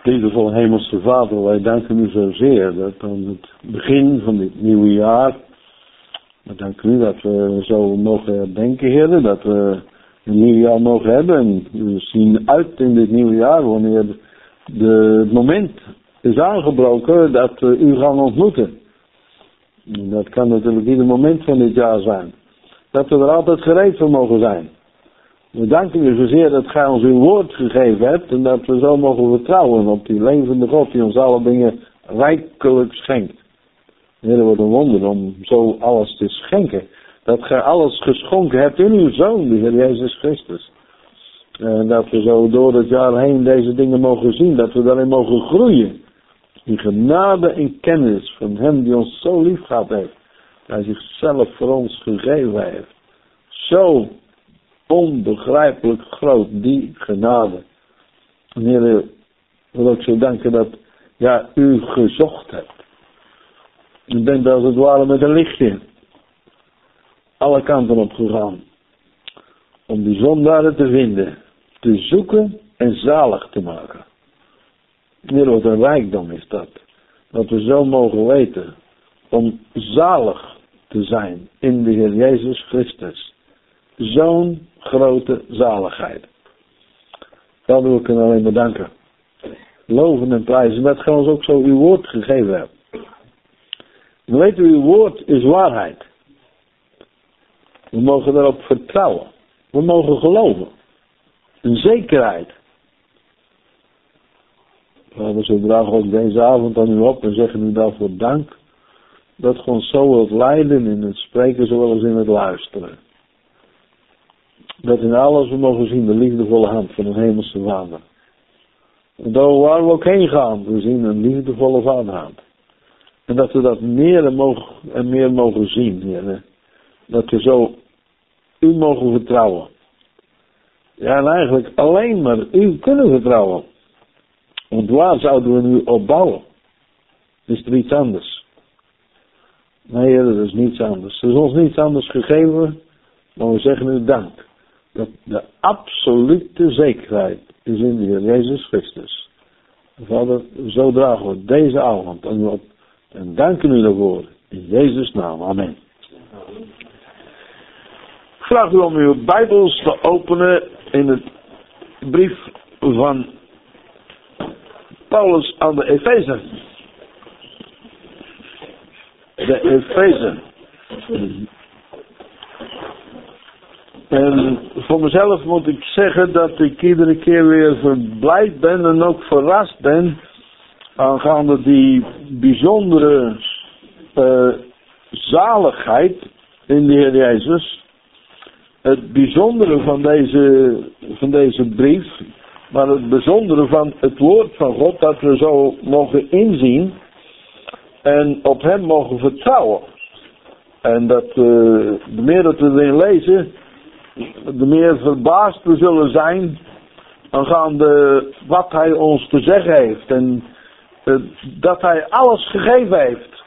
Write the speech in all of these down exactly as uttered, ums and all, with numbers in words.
Liefdevolle Hemelse Vader, wij danken u zozeer dat aan het begin van dit nieuwe jaar, we danken u dat we zo mogen herdenken, Heer, dat we een nieuw jaar mogen hebben. En we zien uit in dit nieuwe jaar wanneer de, het moment is aangebroken dat we u gaan ontmoeten. En dat kan natuurlijk ieder moment van dit jaar zijn. Dat we er altijd gereed voor mogen zijn. We danken u zozeer dat gij ons uw woord gegeven hebt en dat we zo mogen vertrouwen op die levende God die ons alle dingen rijkelijk schenkt. Heer, het wordt een wonder om zo alles te schenken. Dat gij alles geschonken hebt in uw Zoon, de Heer Jezus Christus. En dat we zo door het jaar heen deze dingen mogen zien, dat we daarin mogen groeien. In genade en kennis van hem die ons zo lief gehad heeft. Hij zichzelf voor ons gegeven heeft. Zo onbegrijpelijk groot, die genade. En Heer, ik wil ook zo danken dat ja, u gezocht hebt. U bent als het ware met een lichtje alle kanten op gegaan. Om die zondaren te vinden, te zoeken en zalig te maken. Heer, wat een rijkdom is dat. Dat we zo mogen weten om zalig te zijn in de Heer Jezus Christus. Zo'n grote zaligheid. Dat wil ik u alleen maar danken. Loven en prijzen dat gij ons ook zo uw woord gegeven hebt. We weten, uw woord is waarheid. We mogen daarop vertrouwen. We mogen geloven. Een zekerheid. Vader, ze dragen ook deze avond aan u op en zeggen u daarvoor dank. Dat ge ons zo wilt leiden in het spreken zowel als in het luisteren. Dat in alles we mogen zien de liefdevolle hand van een hemelse Vader. En daar waar we ook heen gaan, we zien een liefdevolle Vaderhand. En dat we dat meer en, mogen, en meer mogen zien, Heer. Dat we zo u mogen vertrouwen. Ja, en eigenlijk alleen maar u kunnen vertrouwen. Want waar zouden we nu op bouwen? Is er iets anders? Nee, Heer, er is niets anders. Er is ons niets anders gegeven, maar we zeggen u dank. Dat de absolute zekerheid is in de Heer Jezus Christus. Vader, zo dragen we deze avond aan u op. En danken u daarvoor. In Jezus' naam. Amen. Ik vraag u om uw Bijbels te openen in het brief van Paulus aan de Efezen. De Efezen. En voor mezelf moet ik zeggen dat ik iedere keer weer verblijd ben en ook verrast ben aangaande die bijzondere uh, zaligheid in de Heer Jezus. Het bijzondere van deze, van deze brief, maar het bijzondere van het woord van God, dat we zo mogen inzien en op hem mogen vertrouwen. En dat uh, de meer dat we erin lezen, de meer verbaasd we zullen zijn aangaande wat hij ons te zeggen heeft. En uh, dat hij alles gegeven heeft.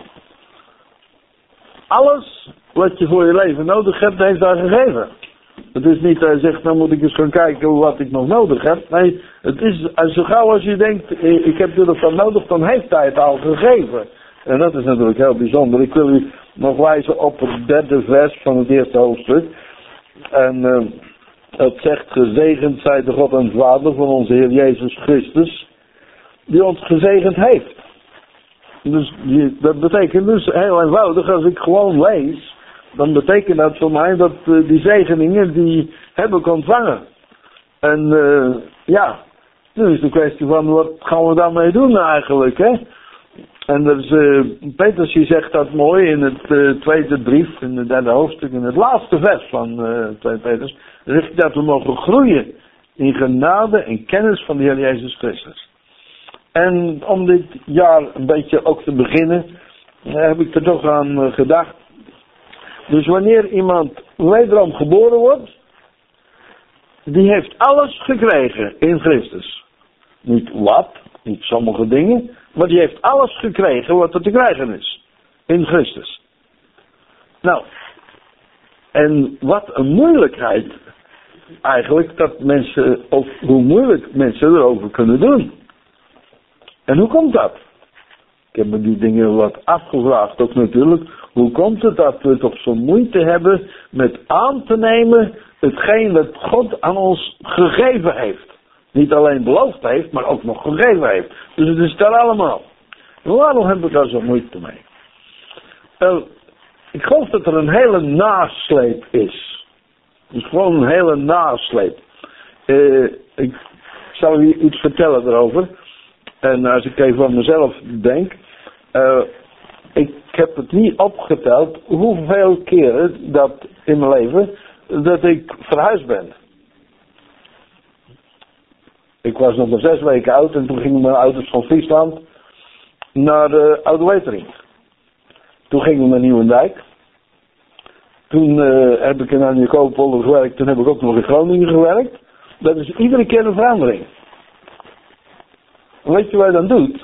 Alles wat je voor je leven nodig hebt, heeft hij gegeven. Het is niet dat hij zegt, nou moet ik eens gaan kijken wat ik nog nodig heb. Nee, het is zo gauw als je denkt, ik heb dit of dat nodig, dan heeft hij het al gegeven. En dat is natuurlijk heel bijzonder. Ik wil u nog wijzen op het derde vers van het eerste hoofdstuk. En uh, het zegt, gezegend zij de God en Vader van onze Heer Jezus Christus, die ons gezegend heeft. Dus die, dat betekent dus heel eenvoudig, als ik gewoon lees, dan betekent dat voor mij dat uh, die zegeningen, die heb ik ontvangen. En uh, ja, nu is de kwestie van, wat gaan we daarmee doen eigenlijk, hè? En dus, uh, Petrus die zegt dat mooi in het uh, tweede brief, in het derde hoofdstuk, in het laatste vers van uh, tweede Petrus. Dan zegt hij dat we mogen groeien in genade en kennis van de Heer Jezus Christus. En om dit jaar een beetje ook te beginnen, uh, heb ik er toch aan uh, gedacht. Dus wanneer iemand wederom geboren wordt, die heeft alles gekregen in Christus. Niet wat, niet sommige dingen, maar die heeft alles gekregen wat er te krijgen is. In Christus. Nou, en wat een moeilijkheid eigenlijk dat mensen, of hoe moeilijk mensen erover kunnen doen. En hoe komt dat? Ik heb me die dingen wat afgevraagd ook natuurlijk. Hoe komt het dat we toch zo moeite hebben met aan te nemen hetgeen dat God aan ons gegeven heeft. Niet alleen beloofd heeft, maar ook nog gegeven heeft. Dus het is daar allemaal. En waarom hebben we daar zo moeite mee? Uh, ik geloof dat er een hele nasleep is. Dus gewoon een hele nasleep. Uh, ik zal u iets vertellen erover. En als ik even aan mezelf denk. Uh, ik heb het niet opgeteld hoeveel keren dat in mijn leven dat ik verhuisd ben. Ik was nog maar zes weken oud en toen gingen mijn ouders van Friesland naar de Oude Wetering. Toen gingen we naar Nieuwendijk. Toen uh, heb ik in Anjekoopolder gewerkt, toen heb ik ook nog in Groningen gewerkt. Dat is iedere keer een verandering. En weet je wat je dan doet?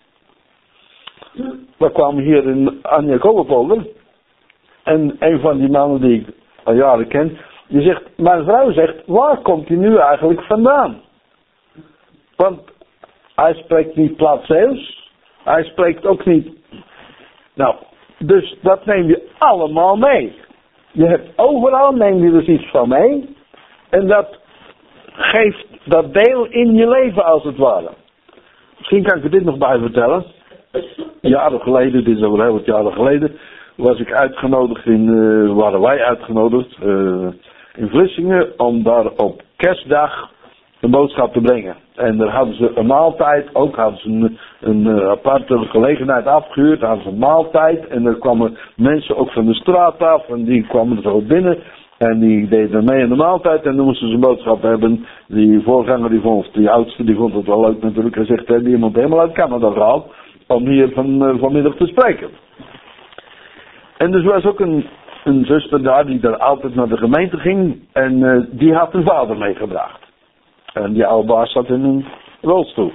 We kwamen hier in Anjekoopolder en een van die mannen die ik al jaren ken, die zegt, mijn vrouw zegt, waar komt hij nu eigenlijk vandaan? Want hij spreekt niet Plaatzeeuws, hij spreekt ook niet. Nou, dus dat neem je allemaal mee. Je hebt overal, neem je dus iets van mee. En dat geeft dat deel in je leven als het ware. Misschien kan ik er dit nog bij vertellen. Jaren geleden, dit is al heel wat jaren geleden, was ik uitgenodigd in, uh, waren wij uitgenodigd uh, in Vlissingen om daar op kerstdag een boodschap te brengen. En daar hadden ze een maaltijd, ook hadden ze een, een uh, aparte gelegenheid afgehuurd, hadden ze een maaltijd. En er kwamen mensen ook van de straat af en die kwamen er zo binnen. En die deden mee in de maaltijd en dan moesten ze een boodschap hebben. Die voorganger, die vond, die oudste, die vond het wel leuk natuurlijk. Hij zegt, hè, die iemand helemaal uit Canada gehaald om hier van, uh, vanmiddag te spreken. En dus was ook een, een zuster daar die daar altijd naar de gemeente ging. En uh, die had een vader meegebracht. En die oude baas zat in een rolstoel.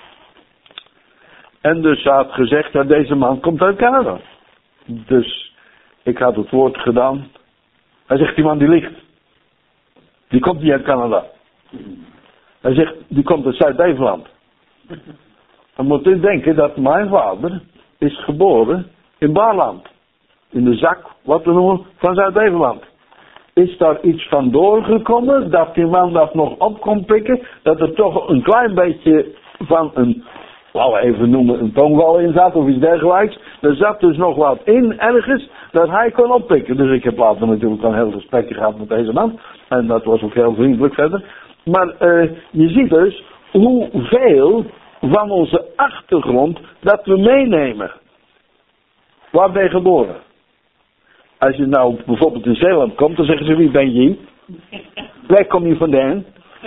En dus ze had gezegd dat deze man komt uit Canada. Dus ik had het woord gedaan. Hij zegt, die man die ligt. Die komt niet uit Canada. Hij zegt, die komt uit Zuid-Beveland. Dan moet u denken dat mijn vader is geboren in Baarland. In de zak, wat we noemen, van Zuid-Beveland. Is daar iets van doorgekomen, dat die man dat nog op kon pikken, dat er toch een klein beetje van een, laten we even noemen, een tongval in zat of iets dergelijks. Er zat dus nog wat in ergens dat hij kon oppikken. Dus ik heb later natuurlijk een heel gesprek gehad met deze man. En dat was ook heel vriendelijk verder. Maar uh, je ziet dus hoeveel van onze achtergrond dat we meenemen. Waar ben je geboren? Als je nou bijvoorbeeld in Zeeland komt, dan zeggen ze, wie ben je? Waar kom je vandaan?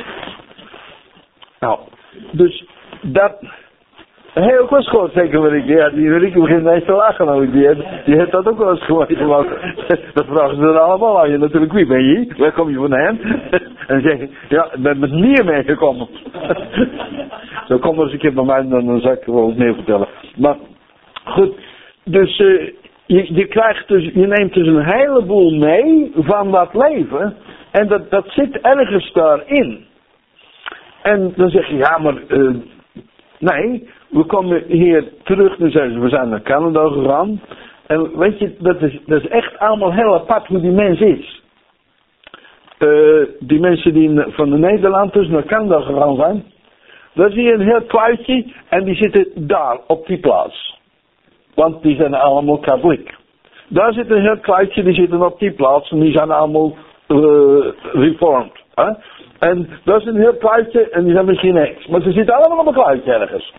Nou, dus dat... Heel goed gehoord, zeker wat ik, ja, die Rieke begint ineens te lachen, nou, die, die heeft dat ook wel eens gehoord. Dat vragen ze er allemaal aan je natuurlijk, wie ben je? Waar kom je vandaan? En zeg je, ja, ik ben met meer meegekomen. Zo kom maar eens een keer bij mij, dan, dan zal ik wel wat meer vertellen. Maar, goed, dus uh, je, je krijgt dus, je neemt dus een heleboel mee van dat leven, en dat, dat zit ergens daarin. En dan zeg je, ja, maar, uh, nee, we komen hier terug, dus we zijn naar Canada gegaan. En weet je, dat is, dat is echt allemaal heel apart hoe die mens is. Uh, die mensen die van de Nederland dus naar Canada gegaan zijn. Daar zie je een heel kluitje en die zitten daar op die plaats. Want die zijn allemaal katholiek. Daar zit een heel kluitje, die zitten op die plaats en die zijn allemaal uh, reformed. Hè? En dat is een heel kluitje en die zijn misschien niks. Maar ze zitten allemaal op een kluitje ergens.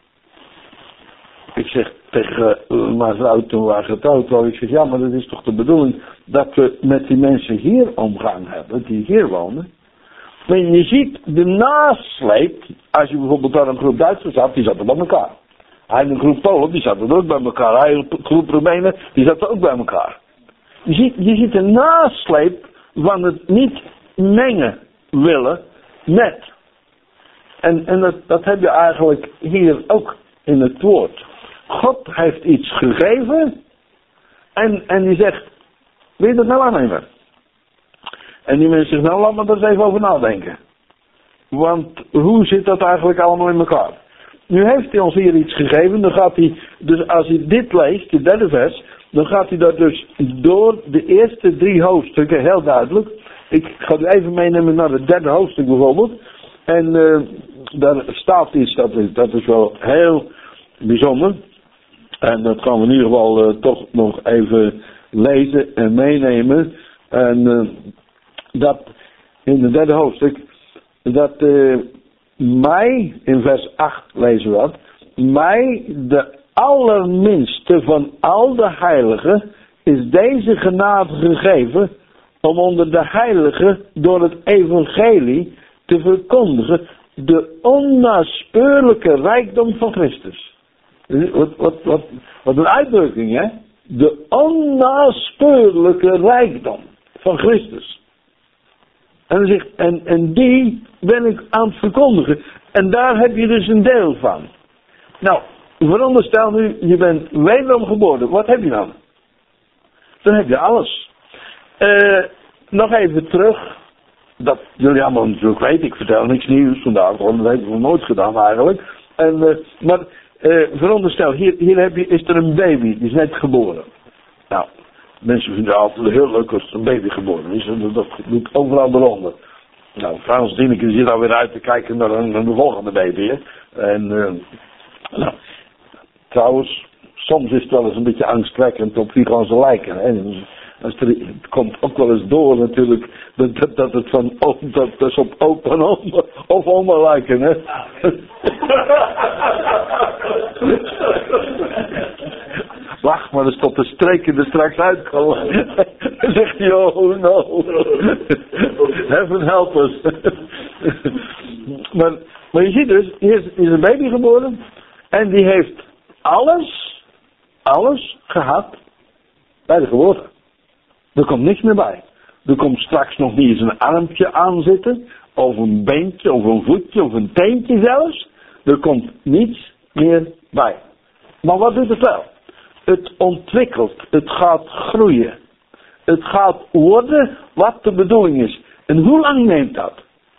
Ik zeg tegen uh, mijn vrouw toen we getrouwd waren, ik zeg, ja, maar dat is toch de bedoeling dat we met die mensen hier omgang hebben, die hier wonen. Maar je ziet de nasleep, als je bijvoorbeeld daar een groep Duitsers had, die zaten bij elkaar. Hij en een groep Polen, die zaten ook bij elkaar. Hij en een groep Roemenen, die zaten ook bij elkaar. Je ziet, je ziet de nasleep van het niet mengen willen met. En, en dat, dat heb je eigenlijk hier ook in het woord. God heeft iets gegeven en, en die zegt, wil je dat nou aannemen? En die mensen zeggen, nou laat me daar eens even over nadenken. Want hoe zit dat eigenlijk allemaal in elkaar? nu heeft hij ons hier iets gegeven. Dan gaat hij, dus als hij dit leest, de derde vers, dan gaat hij dat dus door de eerste drie hoofdstukken, heel duidelijk. Ik ga u even meenemen naar het derde hoofdstuk bijvoorbeeld. En uh, daar staat iets, dat is, dat is wel heel bijzonder. En dat gaan we in ieder geval uh, toch nog even lezen en meenemen. En uh, dat in het derde hoofdstuk, dat uh, mij, in vers acht lezen we dat, mij de allerminste van al de heiligen is deze genade gegeven om onder de heiligen door het evangelie te verkondigen de onnaspeurlijke rijkdom van Christus. Wat, wat, wat, wat een uitdrukking, hè? De onnaspeurlijke rijkdom van Christus. En, dan zegt, en, en die ben ik aan het verkondigen. En daar heb je dus een deel van. Nou, veronderstel nu, je bent wederom geboren. Wat heb je dan? Dan heb je alles. Uh, nog even terug. Dat jullie allemaal natuurlijk weten. Ik vertel niks nieuws vandaag. Want dat hebben we nooit gedaan eigenlijk. En, uh, maar uh, veronderstel, hier, hier heb je, is er een baby. Die is net geboren. Nou, mensen vinden het altijd heel leuk als er een baby geboren is. Dat, dat doet overal eronder. Nou, Frans Dieneke zit alweer uit te kijken naar, naar de volgende baby. Hè? En uh, nou, trouwens, soms is het wel eens een beetje angstwekkend op wie gaan ze lijken. Hè? Als er, het komt ook wel eens door natuurlijk dat, dat, dat het van dat, dat is op opa en oma of oma lijken. Hè? Wacht maar eens tot de streken er straks uitkomen. Dan zegt hij, oh no. Heaven help us. maar, maar je ziet dus, hier is, is een baby geboren. En die heeft alles, alles gehad bij de geboorte. Er komt niks meer bij. Er komt straks nog niet eens een armpje aan zitten. Of een beentje, of een voetje, of een teentje zelfs. Er komt niets meer bij. Maar wat doet het wel? Het ontwikkelt. Het gaat groeien. Het gaat worden wat de bedoeling is. En hoe lang neemt dat?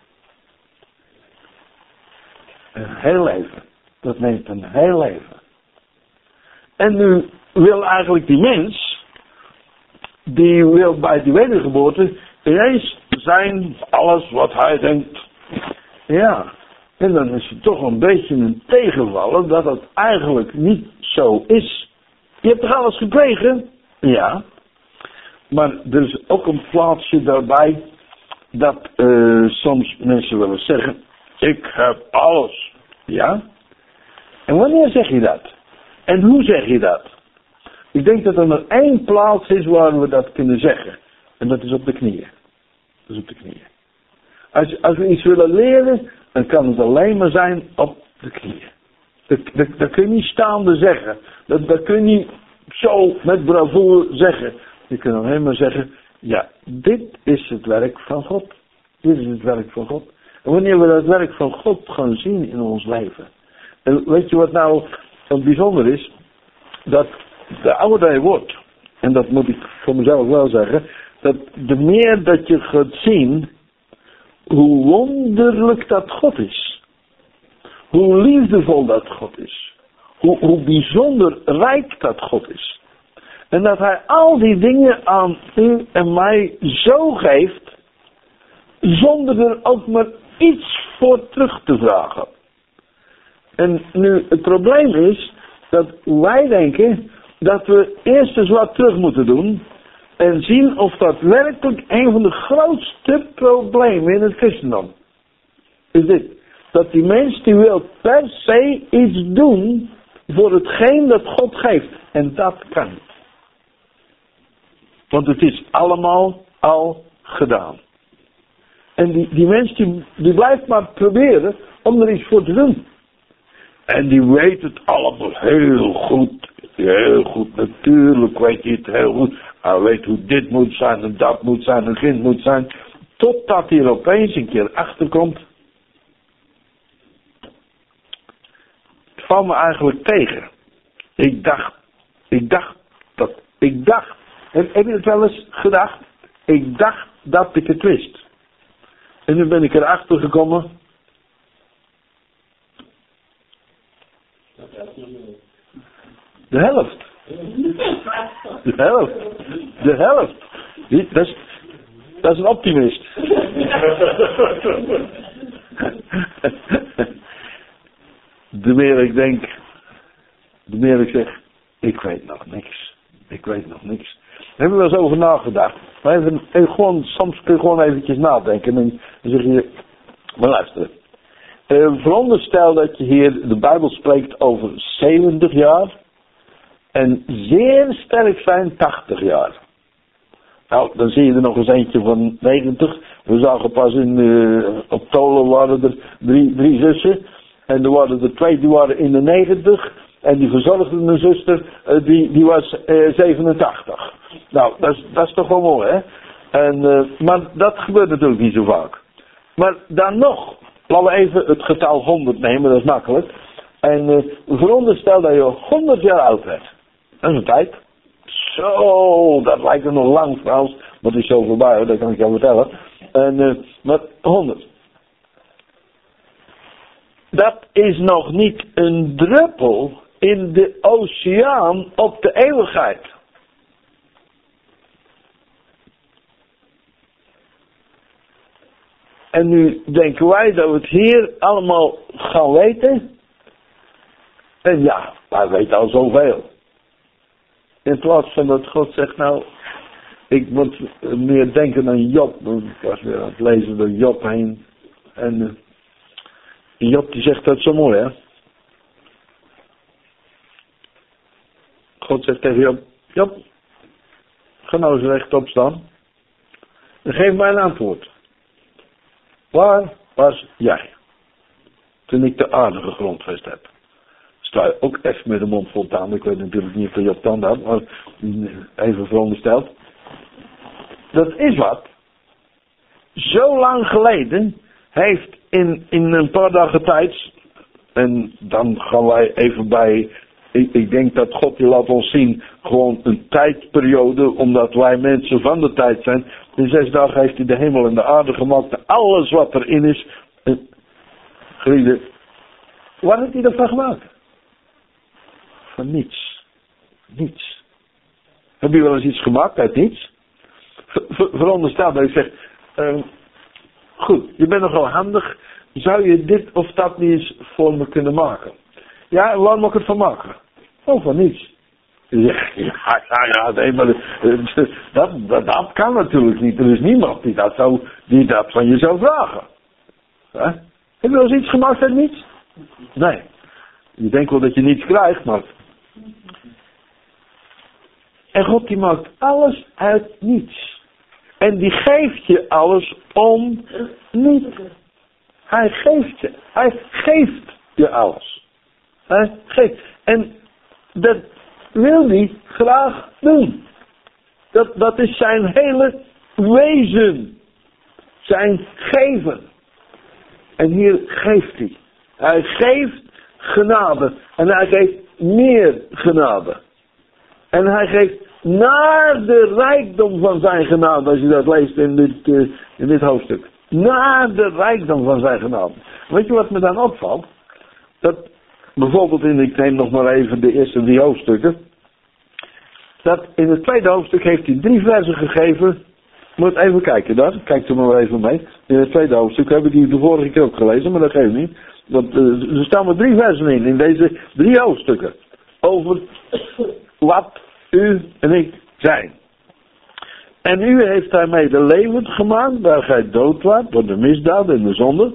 Een heel leven. Dat neemt een heel leven. En nu wil eigenlijk die mens, die wil bij die wedergeboorte ineens zijn alles wat hij denkt. Ja, en dan is het toch een beetje een tegenvaller dat het eigenlijk niet zo is. Je hebt toch alles gekregen? Ja. Maar er is ook een plaatsje daarbij dat uh, soms mensen willen zeggen, ik heb alles. Ja. En wanneer zeg je dat? En hoe zeg je dat? Ik denk dat er maar één plaats is waar we dat kunnen zeggen. En dat is op de knieën. Dat is op de knieën. Als, als we iets willen leren, dan kan het alleen maar zijn op de knieën. Dat, dat, dat kun je niet staande zeggen. Dat, dat kun je niet zo met bravoure zeggen. Je kunt alleen maar zeggen, ja, dit is het werk van God. Dit is het werk van God. En wanneer we dat werk van God gaan zien in ons leven. En weet je wat nou wat bijzonder is? Dat de ouder je wordt, en dat moet ik voor mezelf wel zeggen, dat de meer dat je gaat zien hoe wonderlijk dat God is. Hoe liefdevol dat God is. Hoe, hoe bijzonder rijk dat God is. En dat hij al die dingen aan u en mij zo geeft, zonder er ook maar iets voor terug te vragen. En nu het probleem is dat wij denken dat we eerst eens wat terug moeten doen en zien of dat werkelijk een van de grootste problemen in het christendom is dit. Dat die mens die wil per se iets doen voor hetgeen dat God geeft. En dat kan niet. Want het is allemaal al gedaan. En die, die mens die, die blijft maar proberen om er iets voor te doen. En die weet het allemaal heel goed. Heel goed, natuurlijk weet hij het heel goed. Hij weet hoe dit moet zijn en dat moet zijn en kind moet zijn. Totdat hij er opeens een keer achterkomt. Het valt me eigenlijk tegen. Ik dacht, ik dacht dat, ik dacht. Heb, heb je het wel eens gedacht? Ik dacht dat ik het wist. En nu ben ik erachter gekomen De helft. De helft. De helft. Die, dat, is, dat is een optimist. De meer ik denk, de meer ik zeg, ik weet nog niks. Ik weet nog niks. Daar hebben we wel eens over nagedacht. Maar even, even gewoon, soms kun je gewoon eventjes nadenken. En dan zeg je, maar luister. Uh, veronderstel dat je hier de Bijbel spreekt over zeventig jaar. En zeer sterk zijn tachtig jaar. Nou, dan zie je er nog eens eentje van negentig. We zagen pas in, uh, op Tolen waren er drie, drie zussen. En er waren er twee die waren in de negentig. En die verzorgde een zuster, uh, die, die was uh, zevenentachtig. Nou, dat is, dat is toch wel mooi, hè? En, uh, maar dat gebeurt natuurlijk niet zo vaak. Maar dan nog, laten we even het getal honderd nemen, dat is makkelijk. En uh, veronderstel dat je honderd jaar oud werd. Dat is een tijd. Zo, dat lijkt er nog lang trouwens. Maar het is zo voorbij hoor, dat kan ik jou vertellen. En, uh, maar honderd. Dat is nog niet een druppel in de oceaan op de eeuwigheid. En nu denken wij dat we het hier allemaal gaan weten. En ja, wij weten al zoveel. In plaats van dat God zegt, nou, ik moet meer denken aan Job. Ik was weer aan het lezen door Job heen. En uh, Job die zegt dat zo mooi, hè. God zegt tegen Job, Job, ga nou eens rechtop staan. En geef mij een antwoord. Waar was jij toen ik de aarde gegrondvest heb? Sta je ook echt met de mond vol tanden. Ik weet natuurlijk niet of je op tanden had, maar even verondersteld. Dat is wat. Zo lang geleden heeft in, in een paar dagen tijd, en dan gaan wij even bij, ik, ik denk dat God die laat ons zien, gewoon een tijdperiode, omdat wij mensen van de tijd zijn. In zes dagen heeft hij de hemel en de aarde gemaakt, en alles wat erin is. En, geliefde, wat heeft hij ervan gemaakt? Van niets. Niets. Heb je wel eens iets gemaakt uit niets? Ver, ver, veronderstel dat ik zeg, uh, goed, je bent nogal handig, zou je dit of dat niet eens voor me kunnen maken? Ja, en waar moet ik het van maken? Oh, van niets. Ja, ja, ja, nee, maar dat, dat, dat kan natuurlijk niet. Er is niemand die dat, zou, die dat van je zou vragen. Huh? Heb je wel eens iets gemaakt uit niets? Nee. Je denkt wel dat je niets krijgt, maar... En God die maakt alles uit niets. En die geeft je alles om niet. Hij geeft je. Hij geeft je alles. Hij geeft. En dat wil hij graag doen. Dat, dat is zijn hele wezen. Zijn geven. En hier geeft hij. Hij geeft genade. En hij geeft meer genade. En hij geeft naar de rijkdom van zijn genade. Als je dat leest in dit, uh, in dit hoofdstuk. Naar de rijkdom van zijn genade. Weet je wat me dan opvalt? Dat bijvoorbeeld in, ik neem nog maar even de eerste drie hoofdstukken. Dat in het tweede hoofdstuk heeft hij drie versen gegeven. Moet even kijken daar. Kijk er maar even mee. In het tweede hoofdstuk hebben die de vorige keer ook gelezen. Maar dat geeft niet. Want uh, er staan maar drie versen in. In deze drie hoofdstukken. Over wat u en ik zijn. En u heeft daarmee de levend gemaakt. Waar gij dood waart. Door de misdaad en de zonde.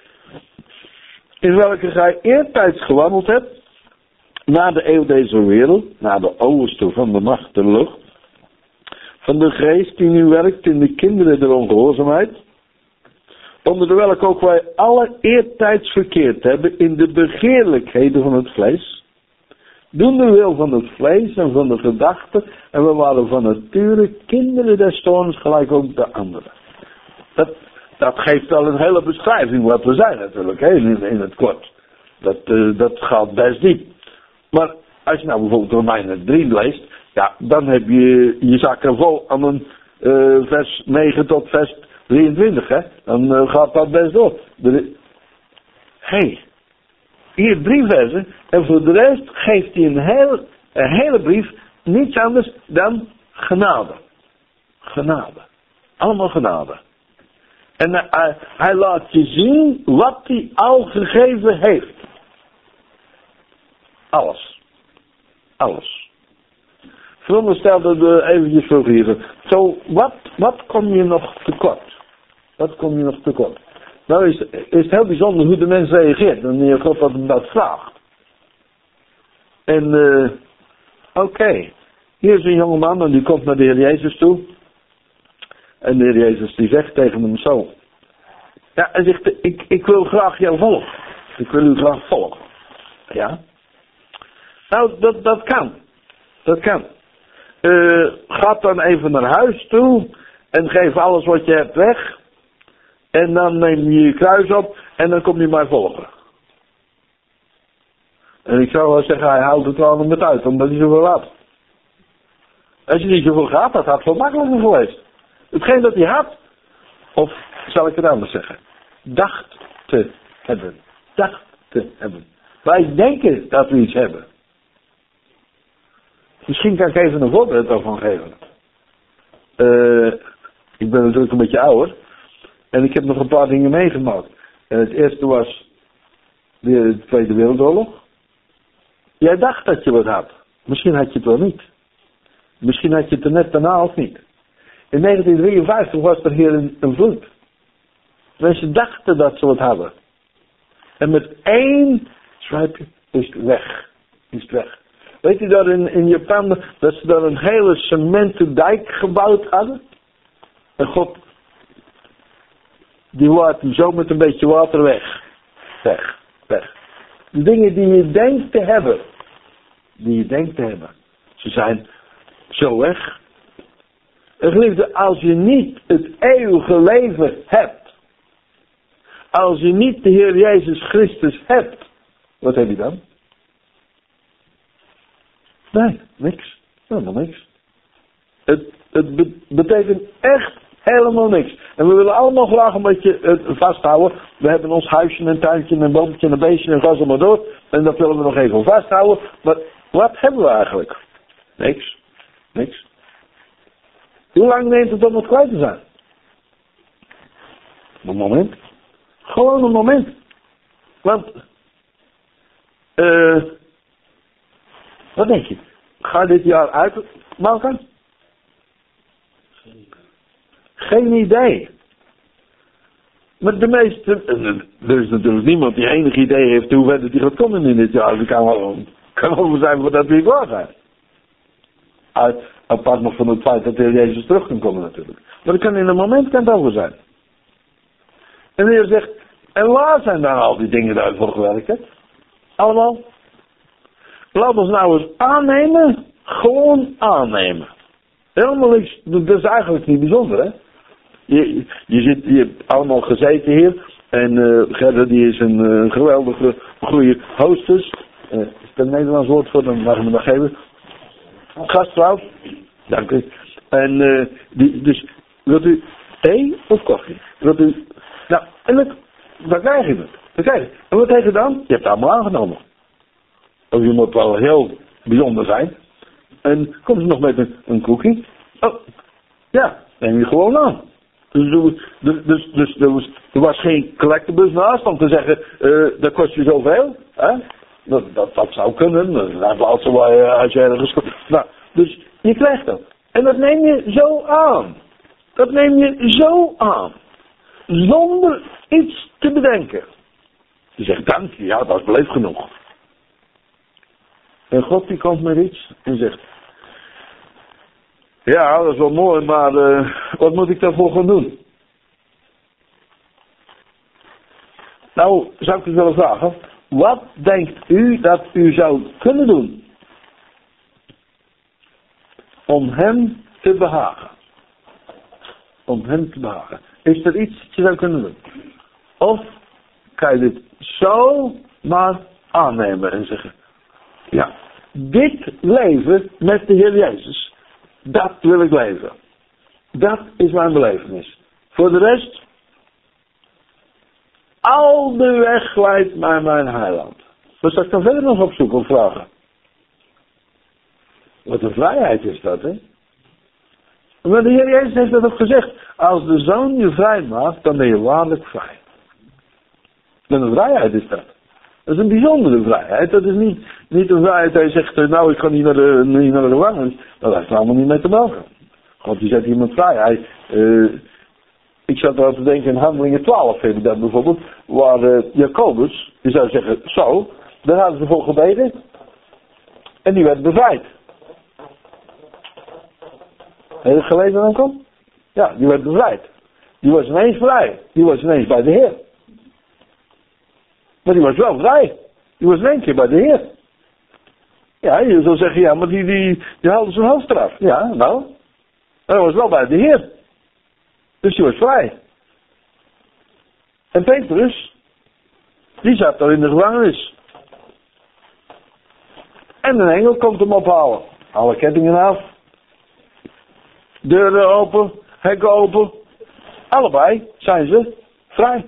In welke gij eertijds gewandeld hebt. Naar de eeuw deze wereld. Naar de overste van de macht der lucht. Van de geest die nu werkt in de kinderen der ongehoorzaamheid. Onder de welke ook wij alle eertijds verkeerd hebben in de begeerlijkheden van het vlees. Doen de wil van het vlees en van de gedachten. En we waren van nature kinderen des toorns gelijk ook de anderen. Dat, dat geeft al een hele beschrijving wat we zijn natuurlijk, hè, in, in het kort. Dat, uh, dat gaat best diep. Maar als je nou bijvoorbeeld Romeinen drie leest. Ja, dan heb je je zakken vol aan een uh, vers negen tot vers drieëntwintig, hè. Dan uh, gaat dat best door. Hé, hey, hier drie versen. En voor de rest geeft hij een, heel, een hele brief. Niets anders dan genade. Genade. Allemaal genade. En hij, hij laat je zien wat hij al gegeven heeft. Alles. Alles. Veronderstel dat we eventjes vergeten. Zo, wat, wat kom je nog tekort? Wat kom je nog tekort? Nou is, is het heel bijzonder hoe de mens reageert wanneer God dat hem dat vraagt. En uh, oké, okay. Hier is een jongeman en die komt naar de Heer Jezus toe. En de Heer Jezus die zegt tegen hem zo. Ja, hij zegt, ik, ik wil graag jou volgen. Ik wil u graag volgen. Ja. Nou, dat, dat kan. Dat kan. Uh, ga dan even naar huis toe. En geef alles wat je hebt weg. En dan neem je je kruis op. En dan kom je mij volgen. En ik zou wel zeggen, hij houdt het wel met uit. Omdat hij zoveel had. Als je niet zoveel gaat, dat had veel makkelijker geweest. Hetgeen dat hij had. Of zal ik het anders zeggen. Dacht te hebben. Dacht te hebben. Wij denken dat we iets hebben. Misschien kan ik even een voorbeeld daarvan geven. Uh, ik ben natuurlijk een beetje ouder. En ik heb nog een paar dingen meegemaakt. En het eerste was de Tweede Wereldoorlog. Jij dacht dat je wat had. Misschien had je het wel niet. Misschien had je het er net daarna of niet. In negentien drieënvijftig was er hier een, een vloed. Mensen dachten dat ze wat hadden. En met één zwijpje is het weg. Is het weg. Weet je dat in, in Japan, dat ze daar een hele cementen dijk gebouwd hadden? En God, die laat hem zo met een beetje water weg. Weg, weg. De dingen die je denkt te hebben. Die je denkt te hebben. Ze zijn zo weg. En geliefde, als je niet het eeuwige leven hebt. Als je niet de Heer Jezus Christus hebt. Wat heb je dan? Nee, niks. Helemaal niks. Het, het be- betekent echt helemaal niks. En we willen allemaal graag een beetje het vasthouden. We hebben ons huisje, een tuintje, een boompje, een beestje en gas maar door. En dat willen we nog even vasthouden. Maar wat hebben we eigenlijk? Niks. Niks. Hoe lang neemt het om het kwijt te zijn? Een moment. Gewoon een moment. Want, uh, wat denk je? Ga je dit jaar uitmaken? Geen idee. Maar de meeste, er is natuurlijk niemand die enig idee heeft hoe verder die gaat komen in dit jaar. Het kan wel, kan over zijn voordat we hier klaar zijn. Uit, apart nog van het feit dat de Heer Jezus terug kan komen natuurlijk. Maar het kan in een moment kan het over zijn. En de Heer zegt, en waar zijn dan al die dingen die voor gewerkt hebt? Allemaal. Laat ons nou eens aannemen. Gewoon aannemen. Helemaal niks. Dat is eigenlijk niet bijzonder, hè. Je, je, zit, je hebt allemaal gezeten hier. En uh, Gerda die is een uh, geweldige, goede hostess. Uh, is dat een Nederlands woord voor? Dan mag ik me dat geven. Gastvrouw. Dank u. En uh, die, dus, wilt u thee of koffie? Wilt u... Nou, en dat, dan krijg je het. Dan krijg je het. En wat heeft je dan? Je hebt het allemaal aangenomen. Of je moet wel heel bijzonder zijn. En komt er nog met een, een koekie. Oh, ja, neem je gewoon aan. Dus, dus, dus, dus er, was, er was geen collectebus naast om te zeggen, uh, dat kost je zoveel. Hè? Dat, dat, dat zou kunnen. Dat laat ze wel als je ergens... Nou, dus je krijgt dat. En dat neem je zo aan. Dat neem je zo aan. Zonder iets te bedenken. Je zegt dank je, ja dat is beleefd genoeg. En God die komt met iets en zegt... Ja, dat is wel mooi, maar uh, wat moet ik daarvoor gaan doen? Nou, zou ik u willen vragen. Wat denkt u dat u zou kunnen doen? Om hem te behagen. Om hem te behagen. Is er iets dat je zou kunnen doen? Of kan je dit zo maar aannemen en zeggen... Ja, dit leven met de Heer Jezus... Dat wil ik leven. Dat is mijn belevenis. Voor de rest... Al de weg leidt naar mijn heiland. Wat zou ik dan verder nog opzoeken of vragen? Wat een vrijheid is dat, hè? Maar de Heer Jezus heeft dat ook gezegd. Als de Zoon je vrij maakt, dan ben je waarlijk vrij. En een vrijheid is dat. Dat is een bijzondere vrijheid. Dat is niet, niet een vrijheid dat je zegt, nou ik ga niet naar de, niet naar de gevangenis. Dat heeft er allemaal niet mee te maken. God die zet iemand vrij. Hij, uh, ik zat er aan te denken in Handelingen twaalf, heb ik dat bijvoorbeeld. Waar uh, Jacobus, die zou zeggen, zo, daar hadden ze voor gebeden. En die werd bevrijd. Heb je het gelezen dan kom? Ja, die werd bevrijd. Die was ineens vrij. Die was ineens bij de Heer. Maar die was wel vrij. Die was in één keer bij de Heer. Ja, je zou zeggen, ja, maar die, die, die haalde zijn hoofdstraf. Ja, nou. Maar hij was wel bij de Heer. Dus die was vrij. En Petrus, die zat daar in de gevangenis. En een engel komt hem ophalen. Alle kettingen af. Deuren open, hekken open. Allebei zijn ze vrij.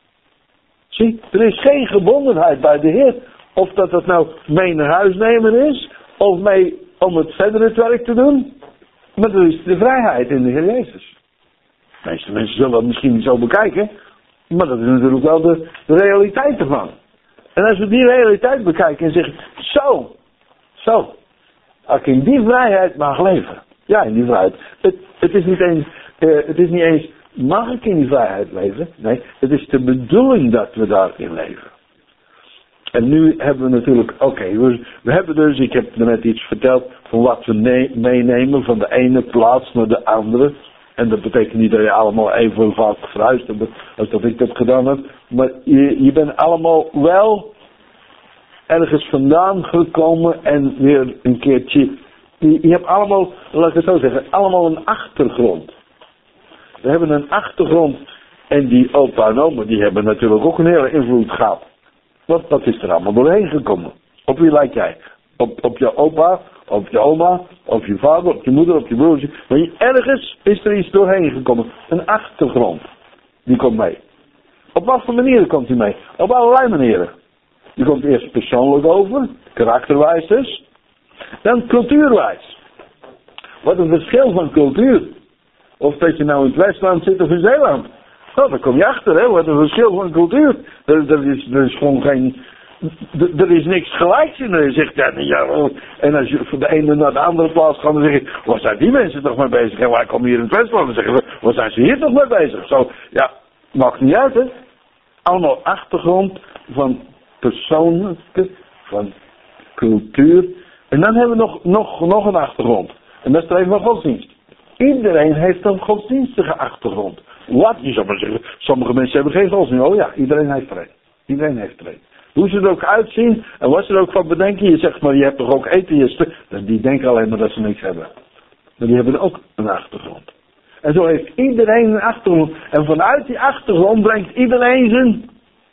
Zie, er is geen gebondenheid bij de Heer. Of dat het nou mee naar huis nemen is. Of mee om het verder het werk te doen. Maar er is de vrijheid in de Heer Jezus. De meeste mensen zullen dat misschien niet zo bekijken. Maar dat is natuurlijk wel de, de realiteit ervan. En als we die realiteit bekijken en zeggen. Zo, zo. Als ik in die vrijheid mag leven. Ja, in die vrijheid. Het, het, is niet eens, uh, het is niet eens, mag ik in die vrijheid leven? Nee, het is de bedoeling dat we daarin leven. En nu hebben we natuurlijk, oké, okay, we, we hebben dus, ik heb net iets verteld van wat we ne- meenemen van de ene plaats naar de andere. En dat betekent niet dat je allemaal even vaak verhuist hebt als dat ik dat gedaan heb. Maar je, je bent allemaal wel ergens vandaan gekomen en weer een keertje. Je, je hebt allemaal, laat ik het zo zeggen, allemaal een achtergrond. We hebben een achtergrond en die opa en oma die hebben natuurlijk ook een hele invloed gehad. Want dat is er allemaal doorheen gekomen. Op wie lijk jij? Op, op je opa, op je oma, op je vader, op je moeder, op je broertje. Maar ergens is er iets doorheen gekomen. Een achtergrond. Die komt mee. Op wat voor manieren komt die mee? Op allerlei manieren. Die komt eerst persoonlijk over, karakterwijs dus. Dan cultuurwijs. Wat een verschil van cultuur. Of dat je nou in het Westland zit of in Zeeland. Nou, daar kom je achter, hè. Wat een verschil van cultuur. Er, er, is, er is gewoon geen... Er, er is niks gelijks in. Je zegt, ja, ja, en als je van de ene naar de andere plaats gaat, dan zeg je, waar zijn die mensen toch mee bezig? En wij komen hier in het Westland en zeggen we, waar zijn ze hier toch mee bezig? Zo, ja, maakt niet uit, hè. Allemaal achtergrond van persoonlijke, van cultuur. En dan hebben we nog, nog, nog een achtergrond. En dat is er even van godsdienst. Iedereen heeft een godsdienstige achtergrond. Wat? Je zou maar zeggen, sommige mensen hebben geen godsdienst. Oh ja, iedereen heeft er een. Iedereen heeft er een. Hoe ze er ook uitzien en wat ze er ook van bedenken. Je zegt maar, je hebt toch ook atheïsten. Die denken alleen maar dat ze niks hebben. Maar die hebben ook een achtergrond. En zo heeft iedereen een achtergrond. En vanuit die achtergrond brengt iedereen zijn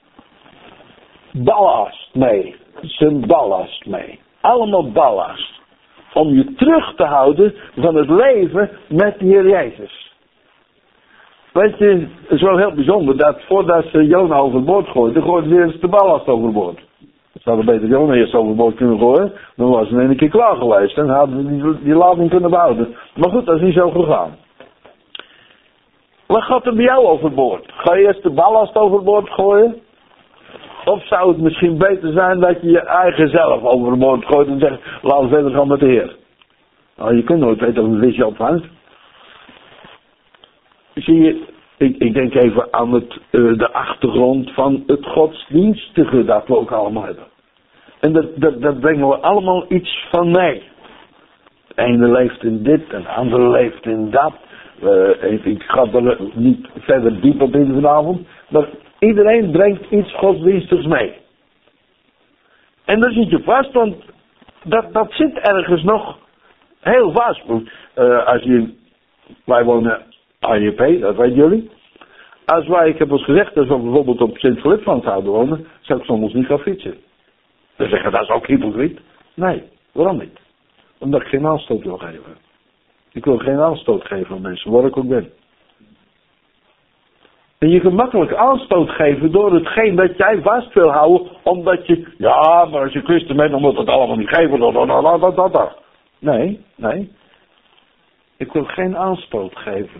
ballast mee. Zijn ballast mee. Allemaal ballast. Om je terug te houden van het leven met de Heer Jezus. Weet je, het is wel heel bijzonder dat voordat ze Jona overboord gooiden, gooiden ze eerst de ballast overboord. Ze hadden beter Jona eerst overboord kunnen gooien, dan was ze in een keer klaar geweest en hadden ze die, die lading kunnen behouden. Maar goed, dat is niet zo gegaan. Wat gaat er bij jou overboord? Ga je eerst de ballast overboord gooien? Of zou het misschien beter zijn dat je je eigen zelf overboord gooit en zegt, laten we verder gaan met de Heer. Nou, je kunt nooit weten of een visje opvangt. Zie je, ik, ik denk even aan het, uh, de achtergrond van het godsdienstige dat we ook allemaal hebben. En dat, dat, dat brengen we allemaal iets van mee. De ene leeft in dit en de andere leeft in dat. Uh, ik ga er niet verder diep op in vanavond. Maar iedereen brengt iets godsdienstigs mee. En daar zit je vast, want dat, dat zit ergens nog heel vast. Uh, als je, wij wonen A J P, dat weten jullie. Als wij, ik heb ons gezegd, als we bijvoorbeeld op Sint-Philipsland zouden wonen, zou ik soms niet gaan fietsen. Dan zeggen, dat is ook hypocriet. Nee, waarom niet? Omdat ik geen aanstoot wil geven. Ik wil geen aanstoot geven aan mensen, waar ik ook ben. En je gemakkelijk aanstoot geven door hetgeen dat jij vast wil houden, omdat je, ja, maar als je christen bent, dan moet het allemaal niet geven. Dat, dat, dat, dat, dat. Nee, nee. Ik wil geen aanstoot geven.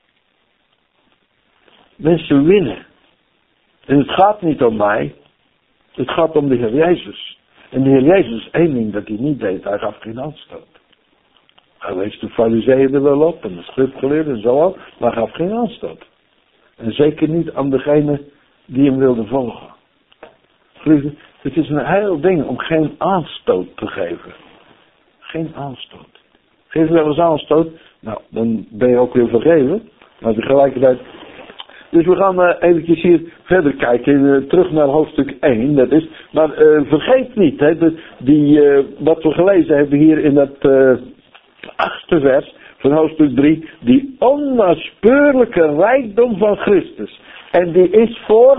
Mensen winnen. En het gaat niet om mij. Het gaat om de Heer Jezus. En de Heer Jezus, één ding dat hij niet deed, hij gaf geen aanstoot. Hij wees de farizeeën er wel op en de schriftgeleerden en zo al, maar hij gaf geen aanstoot. En zeker niet aan degene die hem wilde volgen. Geliefde, het is een heel ding om geen aanstoot te geven. Geen aanstoot. Geef je wel eens aanstoot, nou, dan ben je ook weer vergeven. Maar tegelijkertijd. Dus we gaan uh, eventjes hier verder kijken, uh, terug naar hoofdstuk één. Dat is, maar uh, vergeet niet, hè, de, die, uh, wat we gelezen hebben hier in dat uh, achtste vers van hoofdstuk drie. Die onnaspeurlijke rijkdom van Christus. En die is voor...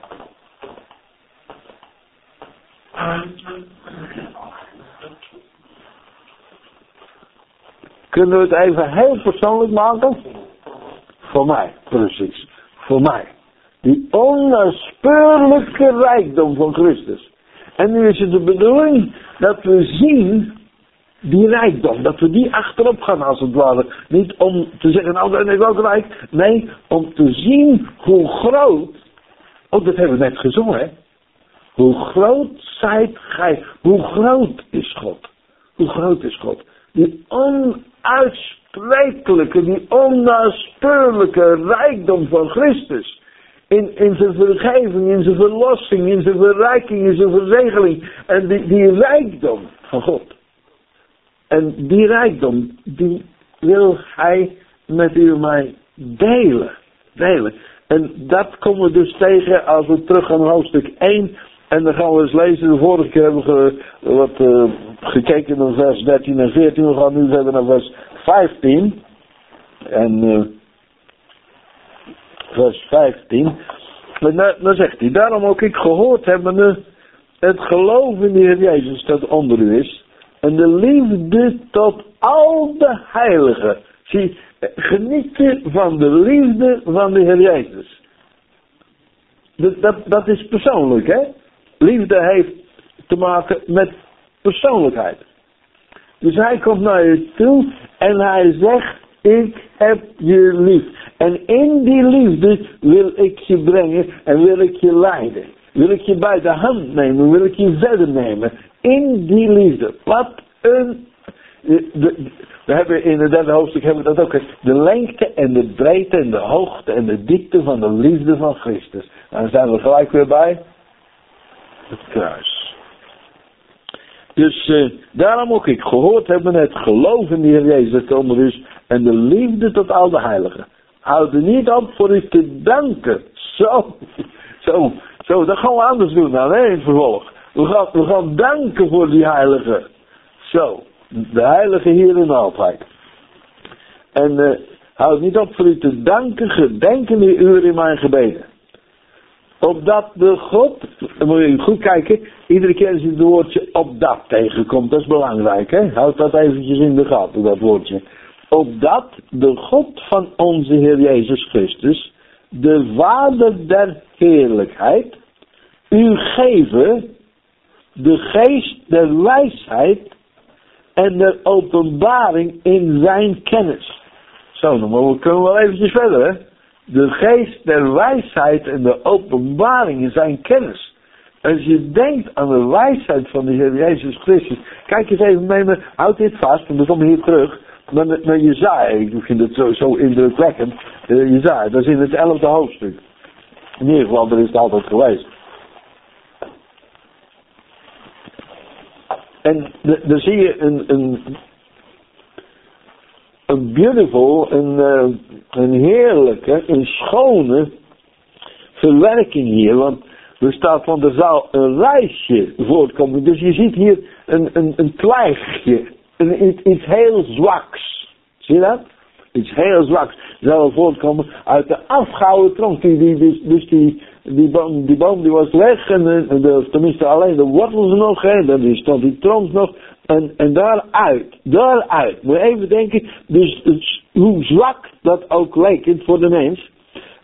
Kunnen we het even heel persoonlijk maken? Voor mij, precies. Voor mij. Die onnaspeurlijke rijkdom van Christus. En nu is het de bedoeling dat we zien die rijkdom. Dat we die achterop gaan als het ware. Niet om te zeggen, nou ben ik ook rijk. Nee, om te zien hoe groot. Oh, dat hebben we net gezongen, hè. Hoe groot zijt gij. Hoe groot is God. Hoe groot is God. Die onuitsprekelijke, die onnaspeurlijke rijkdom van Christus. In, in zijn vergeving, in zijn verlossing, in zijn verrijking, in zijn verzegeling. En die, die rijkdom van God. En die rijkdom, die wil hij met u en mij delen. Delen. En dat komen we dus tegen als we terug gaan naar hoofdstuk één. En dan gaan we eens lezen. De vorige keer hebben we ge, wat uh, gekeken naar vers dertien en veertien. We gaan nu verder naar vers vijftien. En uh, vers vijftien. En dan, dan zegt hij. Daarom ook ik gehoord hebbende het geloof in de Heer Jezus dat onder u is. En de liefde tot al de heiligen. Zie, genieten van de liefde van de Heer Jezus. Dat, dat, dat is persoonlijk, hè? Liefde heeft te maken met persoonlijkheid. Dus hij komt naar je toe en hij zegt, ik heb je lief. En in die liefde wil ik je brengen en wil ik je leiden. Wil ik je bij de hand nemen, wil ik je verder nemen. In die liefde. Wat een... De, de, we hebben in het derde hoofdstuk hebben we dat ook. De lengte en de breedte en de hoogte en de diepte van de liefde van Christus. En dan zijn we gelijk weer bij het kruis. Dus uh, daarom ook ik gehoord hebben het geloof in de Heer Jezus dat onder is en de liefde tot al de heiligen. Houd er niet op voor u te danken. Zo, zo, zo, dat gaan we anders doen dan, hè, in het vervolg. We gaan, we gaan danken voor die heiligen. Zo, de heilige hier in altijd. En uh, houd niet op voor u te danken, gedenken die uren in mijn gebeden. Opdat de God, dan moet je goed kijken, iedere keer als je het woordje opdat tegenkomt, dat is belangrijk, hè? Houd dat eventjes in de gaten, dat woordje. Opdat de God van onze Heer Jezus Christus, de Vader der heerlijkheid, u geven de geest der wijsheid en der openbaring in zijn kennis. Zo, dan kunnen we wel eventjes verder, hè. De geest der wijsheid en de openbaring in zijn kennis. Als je denkt aan de wijsheid van de Heer Jezus Christus. Kijk eens even mee me, houd dit vast, en dan kom je hier terug. Maar, maar Jesaja, ik vind het zo, zo indrukwekkend. Uh, Jesaja, dat is in het elfde hoofdstuk. In ieder geval, daar is het altijd geweest. En dan zie je een, een, een beautiful, een, uh, een heerlijke, een schone verwerking hier. Want er staat van er zal een rijsje voortkomen. Dus je ziet hier een, een, een twijgje, een, iets, iets heel zwaks. Zie je dat? Iets heel zwaks zal voortkomen uit de afgehouden tronk. Die, die, dus, dus die, die, boom, die boom die was weg en de, de, tenminste alleen de wortels nog. Hè, dan stond die tronk nog. En, en daaruit, daaruit, moet je even denken, dus het, hoe zwak dat ook leek voor de mens.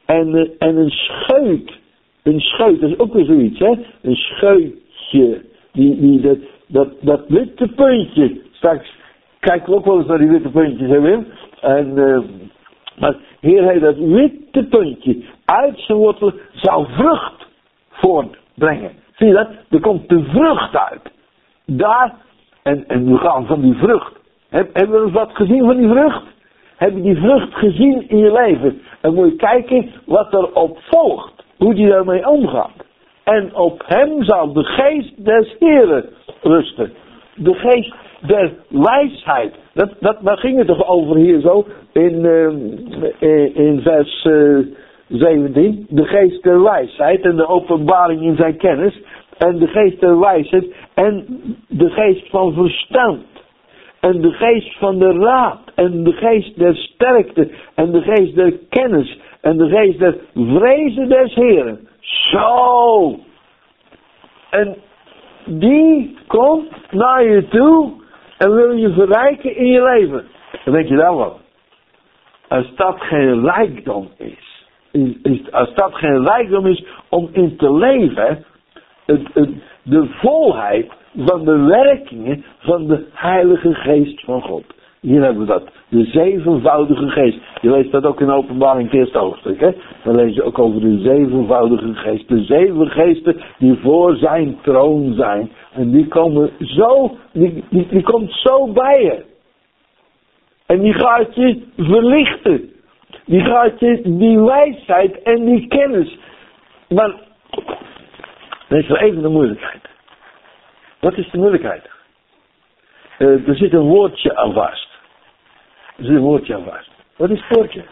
En, uh, en een scheut. Een scheut, dat is ook weer zoiets, hè. Een scheutje. Die, die, dat, dat, dat witte puntje. Straks kijken we ook wel eens naar die witte puntjes, hè Wim. En, uh, maar Heer heeft dat witte puntje uit zijn wortel zou vrucht voortbrengen. Zie je dat? Er komt de vrucht uit. Daar, en, en we gaan van die vrucht. Heb, hebben we eens wat gezien van die vrucht? Heb je die vrucht gezien in je leven? Dan moet je kijken wat er op volgt. Hoe die daarmee omgaat. En op hem zal de geest des Heren rusten. De geest der wijsheid. Dat, dat, daar ging het toch over hier zo. In, uh, in vers uh, zeventien. De geest der wijsheid. En de openbaring in zijn kennis. En de geest der wijsheid. En de geest van verstand. En de geest van de raad. En de geest der sterkte. En de geest der kennis. En de geest der vrezen des Heren. Zo. En die komt naar je toe. En wil je verrijken in je leven. Dan denk je dan wel. Als dat geen rijkdom is. is, is als dat geen rijkdom is om in te leven. Het, het, de volheid van de werkingen van de Heilige Geest van God. Hier hebben we dat. De zevenvoudige geest. Je leest dat ook in Openbaring het eerste hoofdstuk. Hè? Dan lees je ook over de zevenvoudige geest. De zeven geesten die voor zijn troon zijn. En die komen zo, die, die, die komt zo bij je. En die gaat je verlichten. Die gaat je die wijsheid en die kennis. Maar, dat is wel even de moeilijkheid. Wat is de moeilijkheid? Uh, er zit een woordje aan vast. Er zit een woordje aan vast. Wat is het woordje?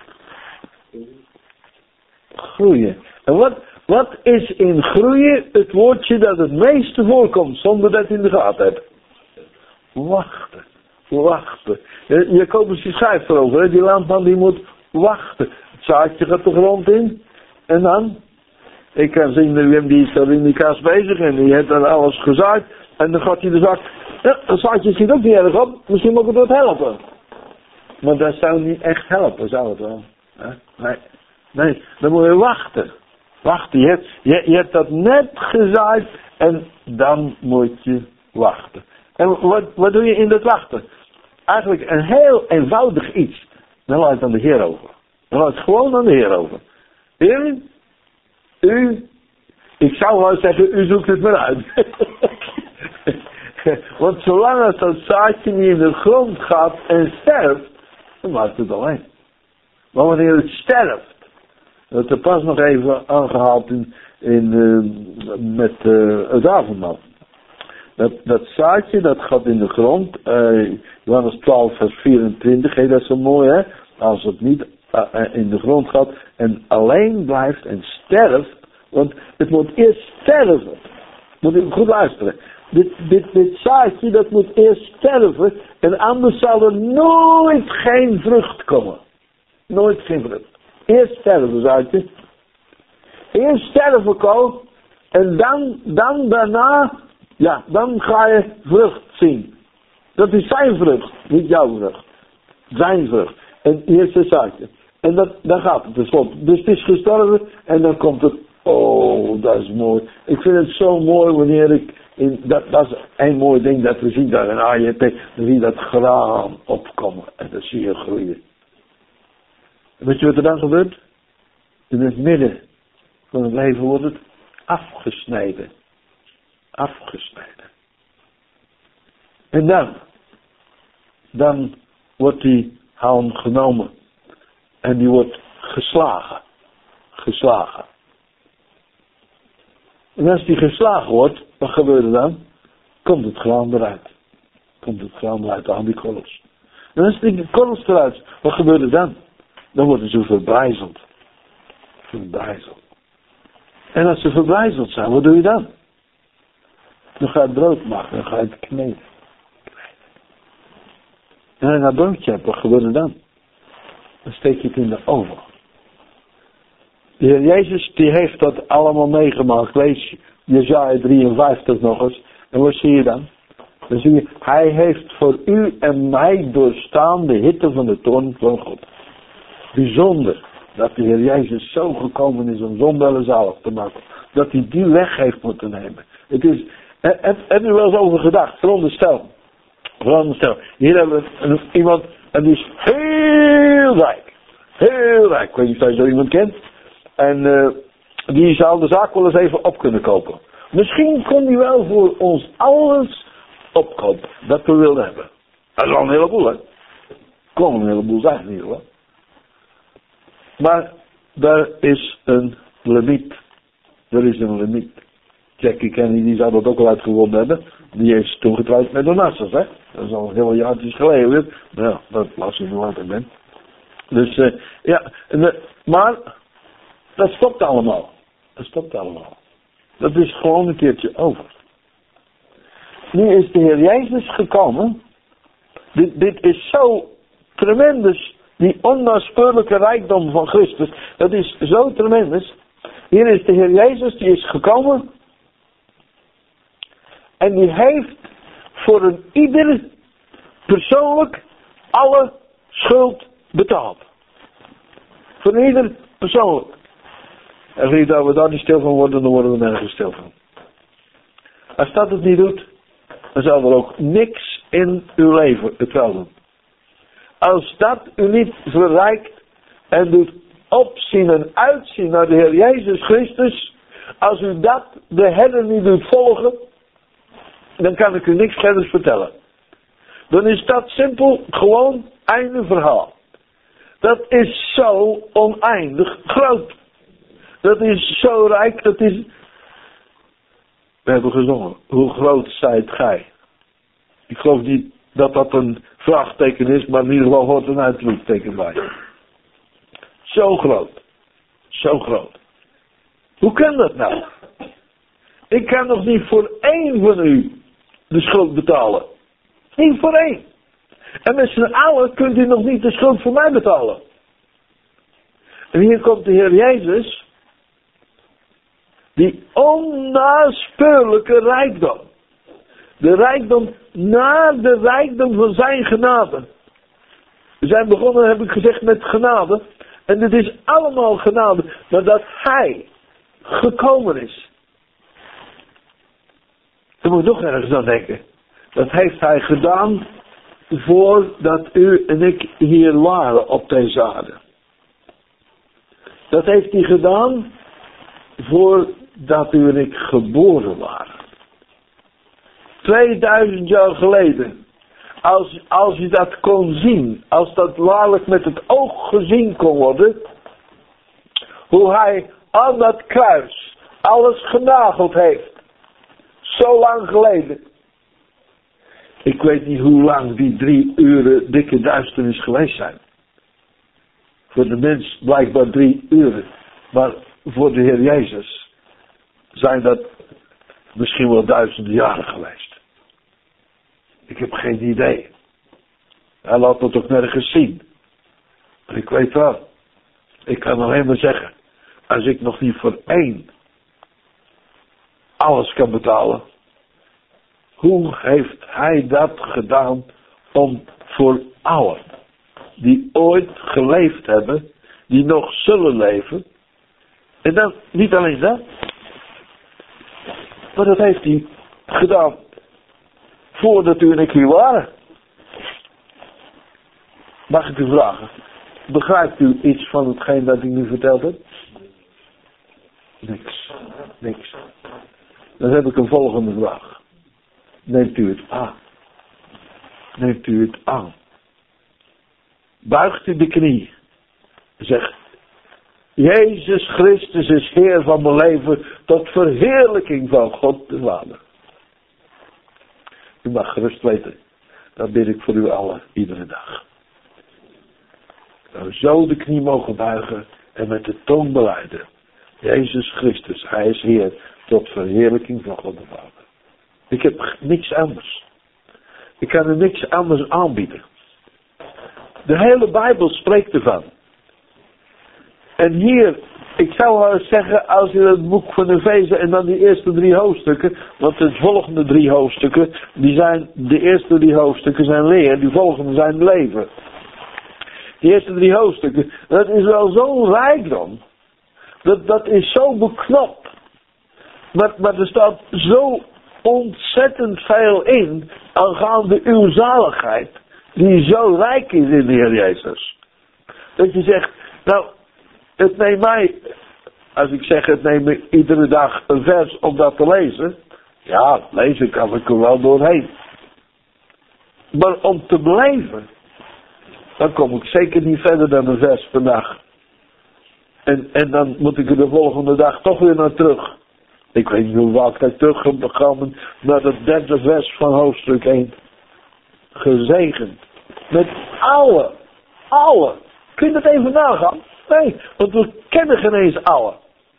Groeien. En wat, wat is in groeien het woordje dat het meeste voorkomt zonder dat je in de gaten hebt? Wachten. Wachten. Uh, Jacobus die schrijft erover. Hè? Die landman die moet wachten. Het zaadje gaat de grond in. En dan? Ik kan zien dat Wim die is daar in die kaas bezig. En die heeft dan alles gezaaid. En dan gaat hij de zak. Ja, dat zaadje schiet ook niet erg op. Misschien moet het wat helpen. Maar dat zou niet echt helpen, zou het wel. Nee, nee, dan moet je wachten. Wachten, je hebt, je, je hebt dat net gezaaid en dan moet je wachten. En wat, wat doe je in dat wachten? Eigenlijk een heel eenvoudig iets. Dan laat het aan de Heer over. Dan laat het gewoon aan de Heer over. Heer, u, ik zou wel zeggen, u zoekt het maar uit. Want zolang als dat zaadje niet in de grond gaat en sterft, dan maakt het alleen. Maar wanneer het sterft, dat er pas nog even aangehaald in, in, uh, met uh, het avondmaal. Dat, dat zaadje, dat gaat in de grond, uh, Johannes twaalf vers vierentwintig, hey, dat is zo mooi hè. Als het niet uh, in de grond gaat en alleen blijft en sterft, want het moet eerst sterven. Moet u goed luisteren. Dit, dit, dit zaadje, dat moet eerst sterven. En anders zal er nooit geen vrucht komen. Nooit geen vrucht. Eerst sterven, zaadje. Eerst sterven komen. En dan, dan daarna, ja, dan ga je vrucht zien. Dat is zijn vrucht, niet jouw vrucht. Zijn vrucht. En eerst het zaadje. En dat, dan gaat het tenslotte. Dus het is gestorven en dan komt het. Oh, dat is mooi. Ik vind het zo mooi wanneer ik in, dat, dat is een mooi ding dat we zien daar in A J P. Dan zie je dat graan opkomen. En dan zie je groeien. En weet je wat er dan gebeurt? In het midden van het leven wordt het afgesneden. Afgesneden. En dan. Dan wordt die halm genomen. En die wordt geslagen. Geslagen. En als die geslagen wordt, wat gebeurt er dan? Komt het graan eruit. Komt het graan eruit aan die korrels. En als die korrels eruit, wat gebeurt er dan? Dan worden ze verbrijzeld. Verbrijzeld. En als ze verbrijzeld zijn, wat doe je dan? Dan ga je het brood maken, dan ga je het kneden. En als je dat broodje hebt, wat gebeurt er dan? Dan steek je het in de oven. De Heer Jezus die heeft dat allemaal meegemaakt. Lees Jesaja drieënvijftig nog eens. En wat zie je dan? Dan zie je, hij heeft voor u en mij doorstaan de hitte van de toorn van God. Bijzonder. Dat de Heer Jezus zo gekomen is om zondaren zalig te maken. Dat hij die weg heeft moeten nemen. Het is, heb, heb je wel eens over gedacht? Veronderstel. Veronderstel. Hier hebben we een, iemand en die is heel rijk. Heel rijk. Ik weet niet of je zo iemand kent. En uh, die zou de zaak wel eens even op kunnen kopen. Misschien kon die wel voor ons alles opkopen. Dat we wilden hebben. Dat is al een heleboel, hè. Kon een heleboel zijn, in ieder geval. Maar daar is een limiet. Er is een limiet. Jackie Kennedy die zou dat ook al uitgewonnen hebben. Die is toen getrouwd met Onassis, hè. Dat is al een heel jaartjes geleden weer. Nou ja, dat las je hoe oud ik ben. Dus, uh, ja. En, uh, maar, dat stopt allemaal. Dat stopt allemaal. Dat is gewoon een keertje over. Nu is de Heer Jezus gekomen. Dit, dit is zo tremendous. Die onnaspeurlijke rijkdom van Christus. Dat is zo tremendous. Hier is de Heer Jezus. Die is gekomen. En die heeft voor een ieder persoonlijk alle schuld betaald. Voor ieder persoonlijk. En vriend, dat we daar niet stil van worden, dan worden we nergens stil van. Als dat het niet doet, dan zal er ook niks in uw leven het wel doen. Als dat u niet verrijkt en doet opzien en uitzien naar de Heer Jezus Christus, als u dat de herder niet doet volgen, dan kan ik u niks verder vertellen. Dan is dat simpel gewoon einde verhaal. Dat is zo oneindig groot. Dat is zo rijk, dat is... We hebben gezongen, hoe groot zijt gij? Ik geloof niet dat dat een vraagteken is, maar in ieder geval hoort een uitroepteken bij. Zo groot. Zo groot. Hoe kan dat nou? Ik kan nog niet voor één van u de schuld betalen. Niet voor één. En met z'n allen kunt u nog niet de schuld voor mij betalen. En hier komt de Heer Jezus. Die onnaspeurlijke rijkdom. De rijkdom naar de rijkdom van zijn genade. We zijn begonnen, heb ik gezegd, met genade. En dit is allemaal genade. Maar dat hij gekomen is. Daar moet ik nog ergens aan denken. Dat heeft hij gedaan voordat u en ik hier waren op deze aarde. Dat heeft hij gedaan voordat u en ik geboren waren. tweeduizend jaar geleden. Als, als je dat kon zien. Als dat waarlijk met het oog gezien kon worden. Hoe hij aan dat kruis alles genageld heeft. Zo lang geleden. Ik weet niet hoe lang die drie uren dikke duisternis geweest zijn. Voor de mens blijkbaar drie uren. Maar voor de Heer Jezus zijn dat misschien wel duizenden jaren geweest. Ik heb geen idee. Hij laat dat ook nergens zien. Maar ik weet wel. Ik kan alleen maar zeggen. Als ik nog niet voor één alles kan betalen. Hoe heeft hij dat gedaan om voor allen die ooit geleefd hebben, die nog zullen leven. En dan niet alleen dat. Maar dat heeft hij gedaan voordat u en ik hier waren. Mag ik u vragen? Begrijpt u iets van hetgeen dat ik nu verteld heb? Niks. Niks. Dan heb ik een volgende vraag. Neemt u het aan? Neemt u het aan? Buigt u de knie. Zegt, Jezus Christus is Heer van mijn leven tot verheerlijking van God de Vader. U mag gerust weten. Dat bid ik voor u allen, iedere dag. Nou, zo de knie mogen buigen en met de tong belijden. Jezus Christus, Hij is Heer tot verheerlijking van God de Vader. Ik heb niks anders. Ik kan er niks anders aanbieden. De hele Bijbel spreekt ervan. En hier, ik zou wel eens zeggen, als je het boek van Efeze en dan die eerste drie hoofdstukken, want de volgende drie hoofdstukken, die zijn, de eerste drie hoofdstukken zijn leer, die volgende zijn leven. Die eerste drie hoofdstukken. Dat is wel zo'n rijkdom. Dat, dat is zo beknopt. Maar, maar er staat zo ontzettend veel in aangaande uw zaligheid. Die zo rijk is in de Heer Jezus. Dat je zegt, nou, het neemt mij, als ik zeg het neemt me iedere dag een vers om dat te lezen. Ja, lezen kan ik er wel doorheen. Maar om te blijven, dan kom ik zeker niet verder dan een vers per dag. En, en dan moet ik er de volgende dag toch weer naar terug. Ik weet niet hoe vaak ik terug heb gekomen naar het derde vers van hoofdstuk één. Gezegend. Met alle, alle. Kun je dat even nagaan? Nee, want we kennen geen eens alle.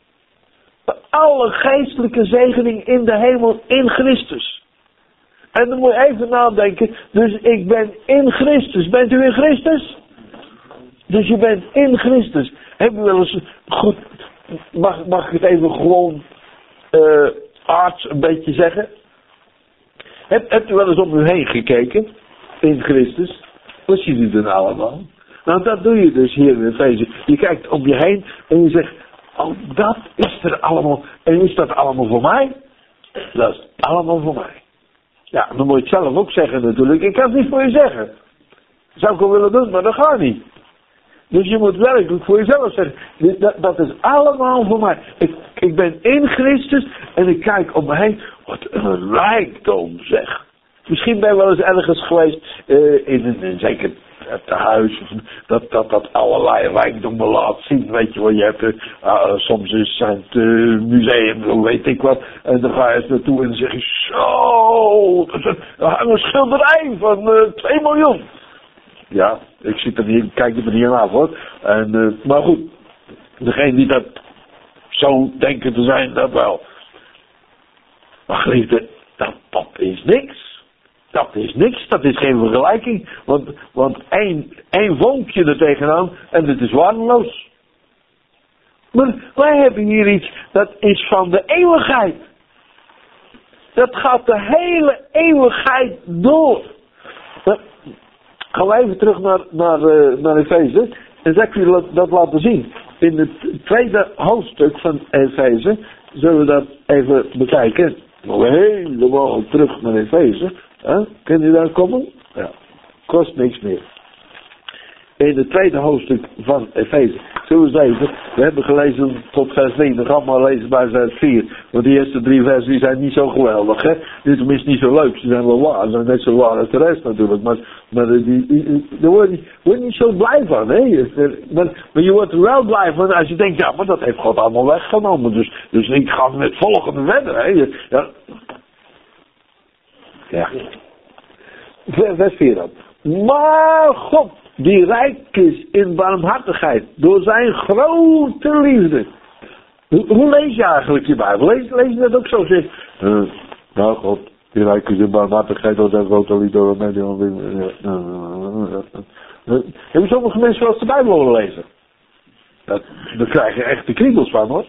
Alle geestelijke zegening in de hemel in Christus. En dan moet je even nadenken. Dus ik ben in Christus. Bent u in Christus? Dus je bent in Christus. Heb je wel eens goed... Mag, mag ik het even gewoon... Uh, arts een beetje zeggen? Heb, hebt u wel eens om u heen gekeken? In Christus? Wat ziet u dan allemaal? Nou, dat doe je dus hier in Efeze. Je kijkt om je heen en je zegt... Oh, dat is er allemaal. En is dat allemaal voor mij? Dat is allemaal voor mij. Ja, dan moet je het zelf ook zeggen natuurlijk. Ik kan het niet voor je zeggen. Zou ik wel willen doen, maar dat gaat niet. Dus je moet werkelijk voor jezelf zeggen. Dat, dat is allemaal voor mij. Ik, ik ben in Christus en ik kijk om me heen. Wat een rijkdom zeg. Misschien ben je wel eens ergens geweest. Uh, in een, in zeker te huis. Dat, dat dat allerlei rijkdommen laat zien. Weet je wel. Je hebt, uh, soms is het uh, museum. Weet ik wat. En dan ga je eens naartoe en dan zeg je. Zo. Dat is een, een schilderij van uh, twee miljoen. Ja, ik zit er niet, kijk er niet aan af hoor. En, uh, maar goed, degene die dat zo denken te zijn, dat wel. Maar geliefde, dat, dat is niks. Dat is niks, dat is geen vergelijking. Want, want één, één vonkje er tegenaan en het is waardeloos. Maar wij hebben hier iets, dat is van de eeuwigheid. Dat gaat de hele eeuwigheid door. Maar, gaan we even terug naar, naar, uh, naar Efeze. En zal ik u dat, dat laten zien. In het tweede hoofdstuk van Efeze zullen we dat even bekijken. Gaan we helemaal terug naar Efeze. Huh? Kun je daar komen? Ja. Kost niks meer. In het tweede hoofdstuk van Efeze. Zullen we eens even. We hebben gelezen tot vers drie. Dan gaan we maar lezen bij vers vier. Want die eerste drie versen die zijn niet zo geweldig. Hè? Die zijn niet zo leuk. Ze zijn wel waar. Ze zijn net zo waar als de rest natuurlijk. Maar, maar die, die, daar word je word niet zo blij van. Hè? Maar, maar je wordt er wel blij van als je denkt. Ja, maar dat heeft God allemaal weggenomen. Dus, dus ik ga met volgende verder. Hè? Ja. Ja. Vers vier dan. Maar God, die rijk is in barmhartigheid, door zijn grote liefde. Hoe, hoe lees je eigenlijk je Bijbel? Lees, lees je dat ook zo? Zeg, uh, nou God, die rijk is in barmhartigheid, door zijn grote liefde. Door mij, hebben sommige mensen wel eens de Bijbel willen lezen? Dat, daar krijg je echt de kriebels van hoor.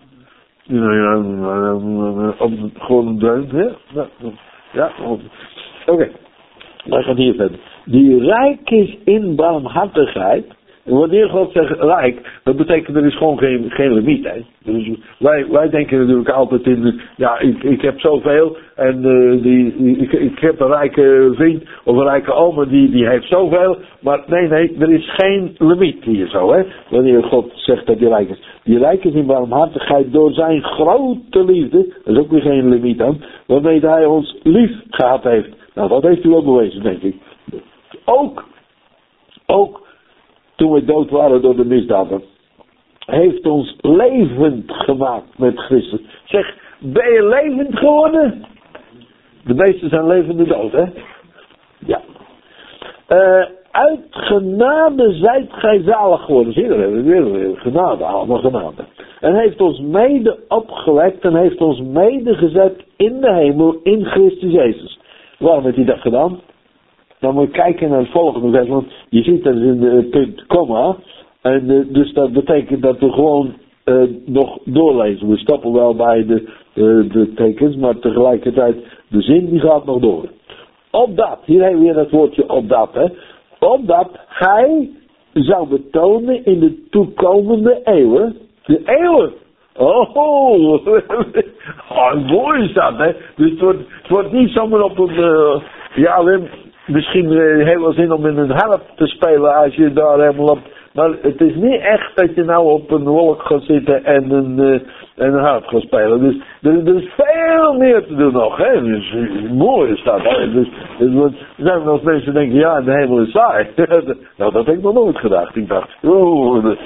Om gewoon een deun, hè? Ja, oké. Okay. Wij gaan hier verder. Die rijk is in barmhartigheid. En wanneer God zegt rijk, dat betekent er is gewoon geen, geen limiet. Hè? Dus wij, wij denken natuurlijk altijd in, ja, ik, ik heb zoveel en uh, die, ik, ik heb een rijke vriend of een rijke oma die, die heeft zoveel. Maar nee, nee, er is geen limiet hier zo. Hè? Wanneer God zegt dat hij rijk is. Die rijk is in barmhartigheid door zijn grote liefde. Er is ook weer geen limiet aan. Waarmee hij ons lief gehad heeft. Nou, dat heeft u ook bewezen, denk ik. Ook, ook toen we dood waren door de misdaden, heeft ons levend gemaakt met Christus. Zeg, ben je levend geworden? De meesten zijn levende dood, hè? Ja. Uh, uit genade zijt gij zalig geworden. Zie je, dat hebben we weer, weer genade, allemaal genade. En heeft ons mede opgewekt en heeft ons mede gezet in de hemel in Christus Jezus. Waarom heeft hij dat gedaan? Dan moet je kijken naar het volgende vers, want je ziet dat in het punt komma. En uh, dus dat betekent dat we gewoon uh, nog doorlezen. We stoppen wel bij de, uh, de tekens, maar tegelijkertijd de zin die gaat nog door. Opdat, hier hebben we weer dat woordje opdat, hè. Opdat gij zou betonen in de toekomende eeuwen. De eeuwen. Oh, oh, mooi is dat, hè. Dus het wordt, het wordt niet zomaar op een, uh, ja, Wim, misschien uh, heel veel zin om in een harp te spelen als je daar helemaal op, maar het is niet echt dat je nou op een wolk gaat zitten en een, uh, en een harp gaat spelen. Dus er, er is veel meer te doen nog, hè. Dus uh, mooi is dat, hè. Dus, dus er zijn wel eens mensen die denken, ja, de hemel is saai. Nou, dat heb ik nog nooit gedacht. Ik dacht, oeh, dus,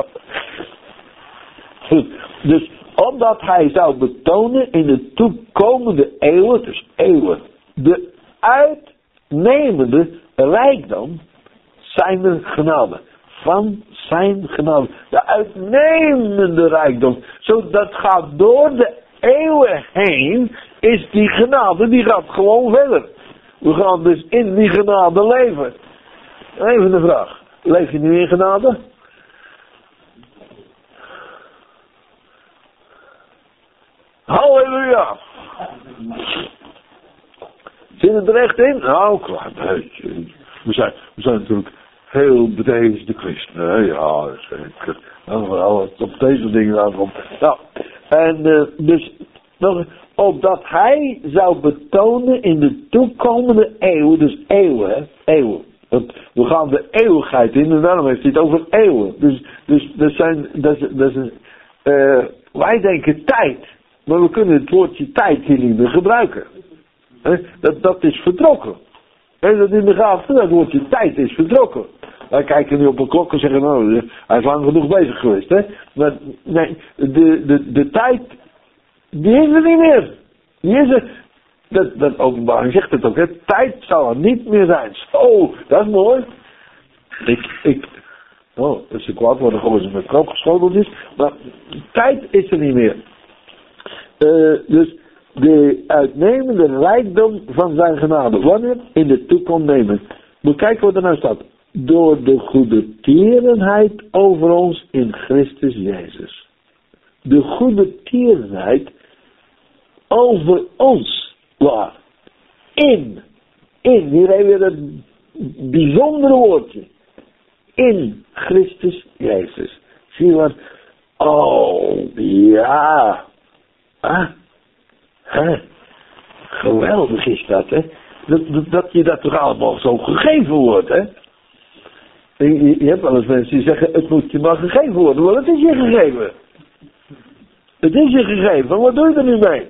dus omdat hij zou betonen in de toekomende eeuwen, dus eeuwen, de uitnemende rijkdom zijn er genade. Van zijn genade. De uitnemende rijkdom. Zodat gaat door de eeuwen heen, is die genade, die gaat gewoon verder. We gaan dus in die genade leven. Even een vraag. Leef je nu in genade? Halleluja! Zit het er echt in? Nou, klaar. Nee, we zijn, we zijn natuurlijk heel bedeesde christenen. Ja, zeker. Nou, op deze dingen aankomt. Nou, en uh, dus, nog, opdat hij zou betonen in de toekomende eeuwen, dus eeuwen, hè, eeuwen. Want we gaan de eeuwigheid in en daarom heeft hij het over eeuwen. Dus, dus dat zijn, dat is, dat is, uh, wij denken tijd. Maar we kunnen het woordje tijd hier niet meer gebruiken. He? Dat, dat is vertrokken. He? Dat in de gaten, dat woordje tijd is vertrokken. Wij kijken nu op een klok en zeggen, nou, hij is lang genoeg bezig geweest. Hè? Maar nee, de, de, de tijd, die is er niet meer. Die is er. Dat, dat openbaring zegt het ook, hè? Tijd zal er niet meer zijn. Oh, dat is mooi. Ik, ik, oh, als ze kwaad worden, gewoon ze met kroop geschoteld is. Maar tijd is er niet meer. Uh, dus de uitnemende rijkdom van zijn genade. Wanneer? In de toekomst nemen. Moet kijken wat er nou staat. Door de goede tierenheid over ons in Christus Jezus. De goede tierenheid over ons. Waar? In. In. Hier hebben we het bijzondere woordje. In Christus Jezus. Zie je wat? Oh, ja. Ah, hè? Geweldig is dat, hè? Dat, dat, dat je dat toch allemaal zo gegeven wordt, hè? Je, je hebt wel eens mensen die zeggen, het moet je maar gegeven worden, maar het is je gegeven. Het is je gegeven, wat doe je er nu mee?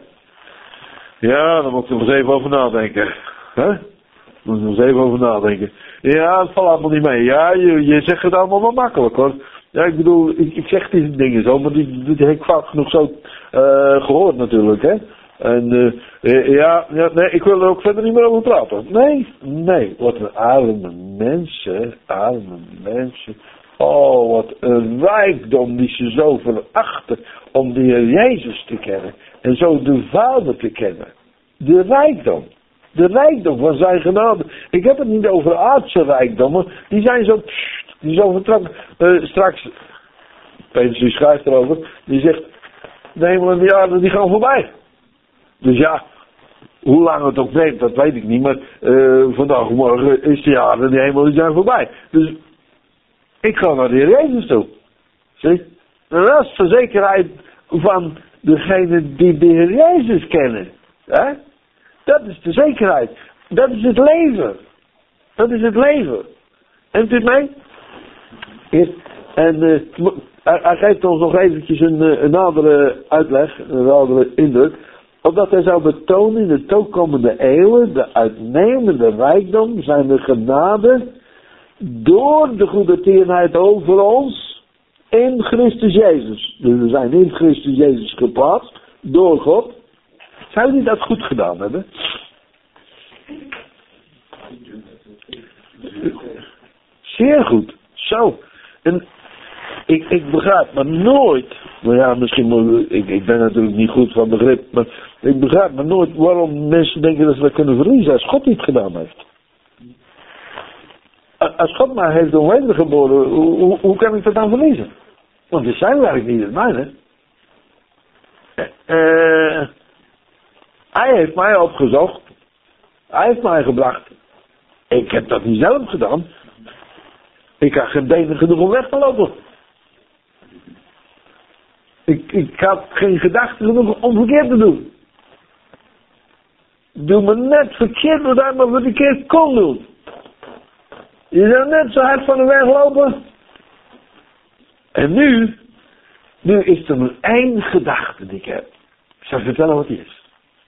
Ja, daar moet je nog eens even over nadenken. Hè? Daar moet je nog eens even over nadenken. Ja, het valt allemaal niet mee. Ja, je, je zegt het allemaal wel makkelijk, hoor. Ja, ik bedoel, ik, ik zeg die dingen zo, maar die, die heb ik vaak genoeg zo uh, gehoord natuurlijk, hè. En uh, ja, ja, nee, ik wil er ook verder niet meer over praten. Nee, nee, wat een arme mensen, arme mensen. Oh, wat een rijkdom die ze zo verachten om de Heer Jezus te kennen. En zo de Vader te kennen. De rijkdom. De rijkdom van zijn genade. Ik heb het niet over aardse rijkdommen. Die zijn zo, pssst, die zo vertrokken. Uh, straks, Petrus die schrijft erover. Die zegt, de hemel en de aarde die gaan voorbij. Dus ja, hoe lang het ook neemt, dat weet ik niet. Maar uh, vandaag morgen is de aarde en de hemel die zijn voorbij. Dus ik ga naar de Heer Jezus toe. Zie? En dat is de zekerheid van degene die de Heer Jezus kennen. Hè? Dat is de zekerheid. Dat is het leven. Dat is het leven. En u mee? Hier. En uh, hij, hij geeft ons nog eventjes een, een nadere uitleg, een nadere indruk. Opdat hij zou betonen in de toekomende eeuwen de uitnemende rijkdom zijn de genade door de goede tierenheid over ons in Christus Jezus. Dus we zijn in Christus Jezus geplaatst door God. Zou die dat goed gedaan hebben? Zeer goed. Zo. En ik, ik begrijp maar nooit, nou ja, misschien, ik, ik ben natuurlijk niet goed van begrip, maar ik begrijp maar nooit waarom mensen denken dat ze dat kunnen verliezen als God niet gedaan heeft. Als God mij heeft doen wedergeboren, hoe, hoe, hoe kan ik dat dan verliezen? Want het is zijn werk niet het mijne. Uh, hij heeft mij opgezocht. Hij heeft mij gebracht. Ik heb dat niet zelf gedaan. Ik had geen benen genoeg om weg te lopen. Ik, ik had geen gedachten genoeg om verkeerd te doen. Doe me net verkeerd wat hij maar verkeerd kon doen. Je zou net zo hard van de weg lopen. En nu, nu is er maar één gedachte die ik heb. Ik zal vertellen wat die is.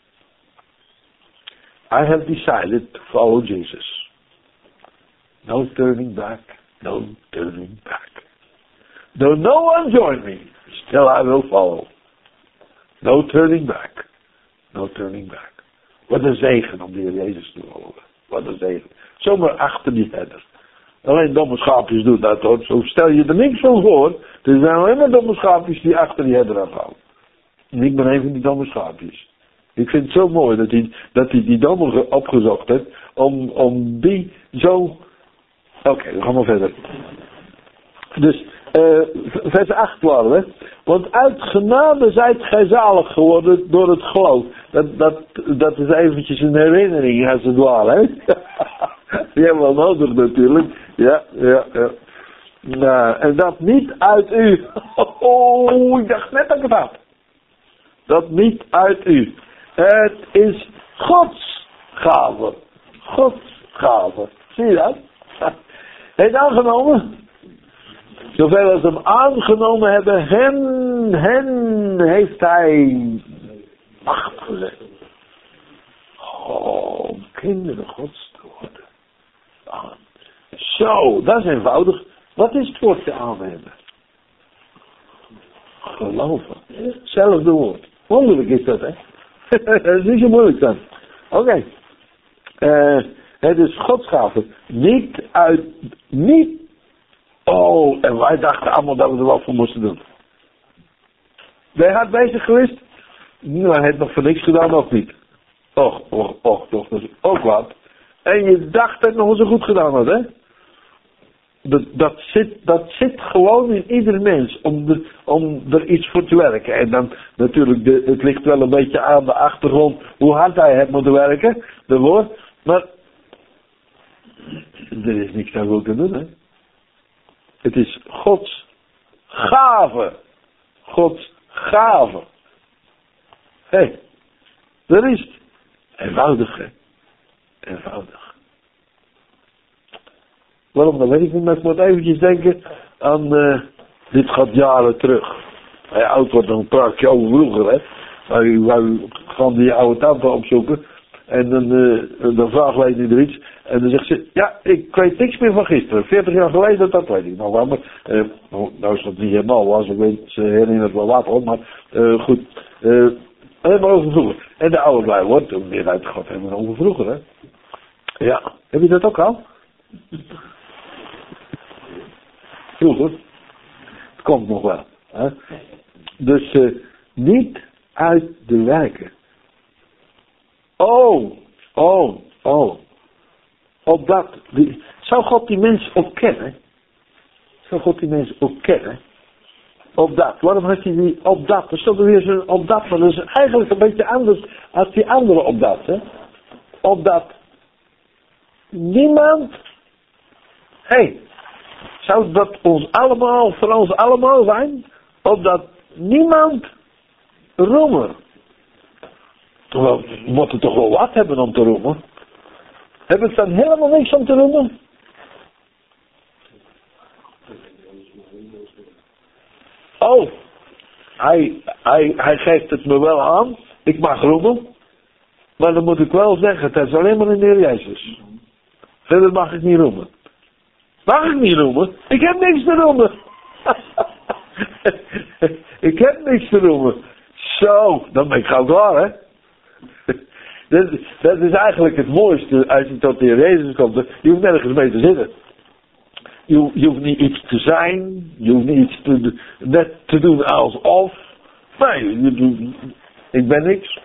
I have decided to follow Jesus. No turning back, no turning back. Though no one join me, still I will follow. No turning back, no turning back. Wat een zegen om de Heer Jezus te volgen. Wat een zegen. Zomaar achter die herder. Alleen domme schaapjes doen dat hoor. Zo stel je er niks van voor. Er zijn alleen maar domme schaapjes die achter die herder afhouden. En ik ben een van die domme schaapjes. Ik vind het zo mooi dat hij, dat hij die domme opgezocht heeft. Om, om die zo... Oké, okay, we gaan maar verder. Dus, uh, vers acht waren we. Want uit genade zijt gij zalig geworden door het geloof. Dat, dat, dat is eventjes een herinnering als het ware. Hè? Die hebben we wel nodig natuurlijk. Ja, ja, ja. Nou, en dat niet uit u. Oh, ik dacht net dat ik het had. Dat niet uit u. Het is Gods gave. Gods gave. Zie je dat? Heeft aangenomen. Zoveel als hem aangenomen hebben, hen, hen heeft hij macht gezet. Oh, om kinderen Gods te worden. Ah, zo, dat is eenvoudig. Wat is het woord te aannemen? Geloven. Hetzelfde woord. Wonderlijk is dat, hè? Dat is niet zo moeilijk dan. Oké. Okay. Uh, het is Gods gave. Niet uit, niet. Oh, en wij dachten allemaal dat we er wat voor moesten doen. Ben je hard bezig geweest? Nou, hij heeft nog voor niks gedaan, of niet? Och, och, och, toch, dat is ook wat. En je dacht dat het nog zo goed gedaan had, hè? Dat, dat, zit, dat zit gewoon in ieder mens, om, de, om er iets voor te werken. En dan natuurlijk, de, het ligt wel een beetje aan de achtergrond, hoe hard hij heeft moeten werken, dat woord. Maar, er is niks aan goed te doen, hè? Het is Gods gave. Gods gave. Hé, hey, dat is het. Eenvoudig, hè? Eenvoudig. Waarom, dat weet ik niet, maar ik moet eventjes denken aan, uh, dit gaat jaren terug. Als je oud wordt, dan praat je over vroeger, hè. Maar je wou gewoon die oude tante opzoeken. En dan, uh, dan vraagt wij er iets. En dan zegt ze, ja, ik weet niks meer van gisteren. veertig jaar geleden, dat weet ik nog wel. Maar, uh, nou is dat niet helemaal was. Ik weet, ze herinnert wel wat hoor. Maar uh, goed. Uh, helemaal over vroeger. En de oude blij wordt toen weer uitgegooid. Helemaal over vroeger, hè. Ja. Heb je dat ook al? Vroeger. Het komt nog wel. Hè? Dus uh, niet uit de werken. Oh, oh, oh. Opdat, die, zou God die mens ook kennen? Zou God die mens ook kennen? Opdat, waarom heeft hij die opdat? Er stond er weer zo'n opdat, maar dat is eigenlijk een beetje anders als die andere opdat, hè? Opdat niemand, hé, hey, zou dat ons allemaal, voor ons allemaal zijn? Opdat niemand roemen. We moeten toch wel wat hebben om te roemen? Hebben we dan helemaal niks om te roemen? Oh, hij, hij, hij geeft het me wel aan. Ik mag roemen. Maar dan moet ik wel zeggen, het is alleen maar in de Heer Jezus. Verder mag ik niet roemen. Mag ik niet roemen? Ik heb niks te roemen. Ik heb niks te roemen. Zo, dan ben ik gauw klaar, hè? Dat, dat is eigenlijk het mooiste als je tot de Heer Jezus komt. Je hoeft nergens mee te zitten. Je, je hoeft niet iets te zijn. Je hoeft niet iets te, net te doen alsof. Nee, je, ik ben niks.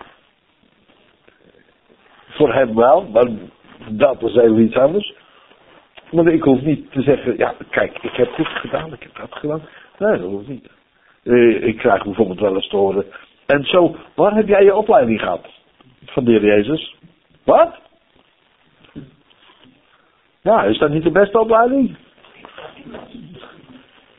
Voor hem wel, maar dat is even iets anders. Maar ik hoef niet te zeggen, ja kijk, ik heb dit gedaan, ik heb dat gedaan. Nee, dat hoeft niet. Ik krijg bijvoorbeeld wel eens te horen. En zo, waar heb jij je opleiding gehad? Van de Heer Jezus. Wat? Ja, is dat niet de beste opleiding?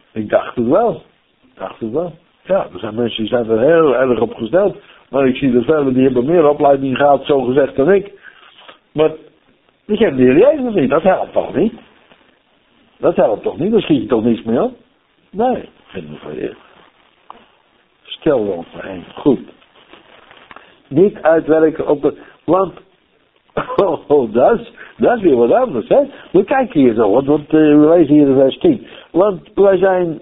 Ik dacht het wel. Ik dacht het wel. Ja, er zijn mensen die zijn er heel erg op gesteld. Maar ik zie er velen die hebben meer opleiding gehad, zo gezegd, dan ik. Maar die kennen de Heer Jezus niet. Dat helpt toch niet? Dat helpt toch niet? Daar schiet je toch niets mee op? Nee, vind ik van je. Stel je ons heen. Goed. Niet uitwerken op de... Want... Oh, oh dat, is, dat is weer wat anders, hè? We kijken hier zo, want, want uh, we lezen hier in vers tien. Want wij zijn...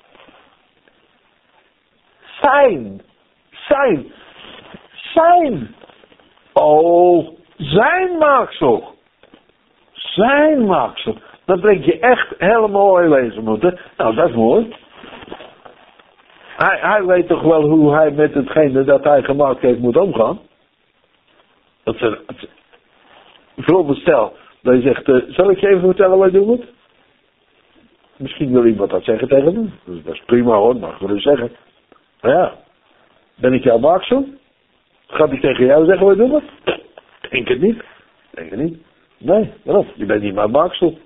Zijn. Zijn. Zijn. Oh, zijn maaksel. Zijn maaksel. Dat denk je echt helemaal mooi lezen moeten. Nou, dat is mooi. Hij, hij weet toch wel hoe hij met hetgene dat hij gemaakt heeft moet omgaan. Dat ze, bijvoorbeeld stel, dat je zegt, uh, zal ik je even vertellen wat je doen moet? Misschien wil iemand dat zeggen tegen hem. Dus dat is prima hoor, mag ik wel eens zeggen. Maar ja, ben ik jouw maaksel? Gaat hij tegen jou zeggen wat je doen moet? Denk het niet. Denk het niet. Nee, waarom? Je bent niet mijn maaksel.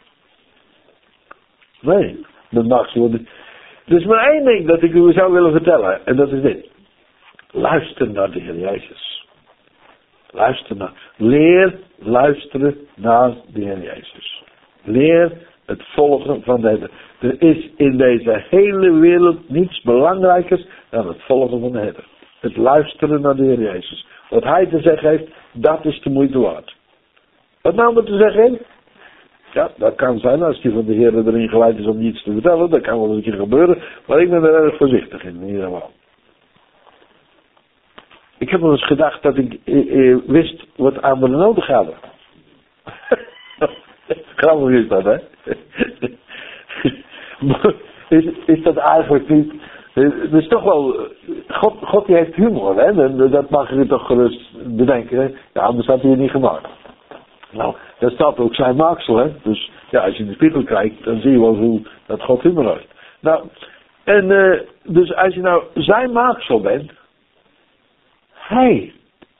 Nee, mijn maaksel. Er is maar één ding dat ik u zou willen vertellen. En dat is dit. Luister naar de Heer Jezus. Luister naar. Leer luisteren naar de Heer Jezus. Leer het volgen van de Herder. Er is in deze hele wereld niets belangrijkers dan het volgen van de Herder. Het luisteren naar de Heer Jezus. Wat Hij te zeggen heeft, dat is de moeite waard. Wat nou maar te zeggen heeft? Ja, dat kan zijn als die van de Heer erin geleid is om iets te vertellen. Dat kan wel een keer gebeuren. Maar ik ben er erg voorzichtig in, in ieder geval. Ik heb wel eens gedacht dat ik eh, eh, wist wat anderen nodig hadden. Grappig is dat, hè? is, is dat eigenlijk niet... Het is toch wel... God, God die heeft humor, hè? Dat mag je toch gerust bedenken, hè? Ja, anders had hij het niet gemaakt. Nou, dat staat ook zijn maaksel, hè? Dus ja, als je in de spiegel kijkt, dan zie je wel hoe dat God humor heeft. Nou, en uh, dus als je nou zijn maaksel bent... Hij.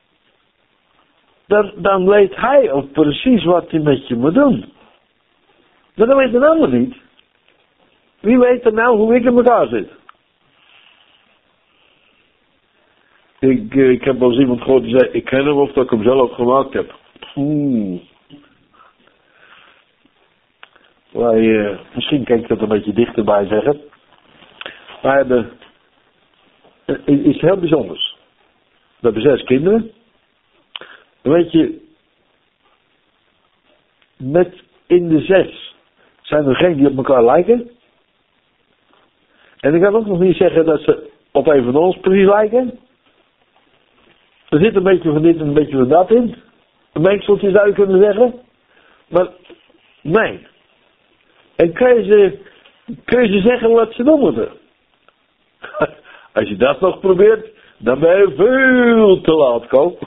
Dan, dan weet hij ook precies wat hij met je moet doen. Maar dat weet een ander niet. Wie weet er nou hoe ik in elkaar zit? Ik, ik heb wel eens iemand gehoord die zei, ik ken hem of dat ik hem zelf gemaakt heb. Hmm. Wij, uh, misschien kan ik dat een beetje dichterbij zeggen. Wij hebben uh, iets heel bijzonders. We hebben zes kinderen. En weet je, met in de zes zijn er geen die op elkaar lijken. En ik kan ook nog niet zeggen dat ze op een van ons precies lijken. Er zit een beetje van dit en een beetje van dat in. Een mengseltje zou je kunnen zeggen. Maar nee. En kun je ze, kun je ze zeggen wat ze doen moeten. Als je dat nog probeert, dan ben je veel te laat, Ko.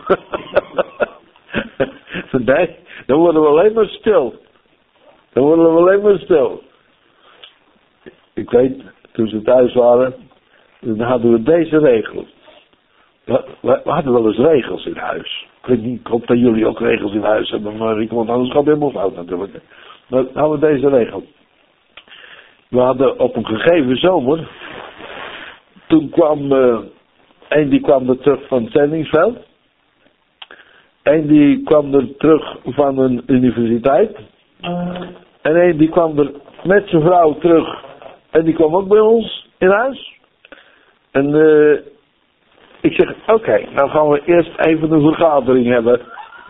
Nee, dan worden we alleen maar stil. Dan worden we alleen maar stil. Ik weet, toen ze thuis waren, dan hadden we deze regel. We, we, we hadden wel eens regels in huis. Ik weet niet, ik hoop dat jullie ook regels in huis hebben, maar ik, want anders gaat het helemaal fout natuurlijk. Maar dan hadden we deze regel. We hadden op een gegeven zomer, toen kwam, uh, een die kwam er terug van het zendingsveld. Een die kwam er terug van een universiteit. En een die kwam er met zijn vrouw terug. En die kwam ook bij ons in huis. En uh, ik zeg, oké, okay, nou gaan we eerst even een vergadering hebben.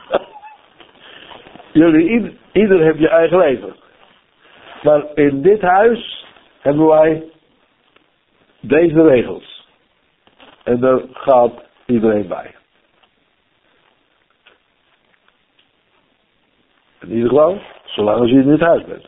Jullie, ieder, ieder heeft je eigen leven. Maar in dit huis hebben wij deze regels. En daar gaat iedereen bij. In ieder geval, zolang als je in dit huis bent.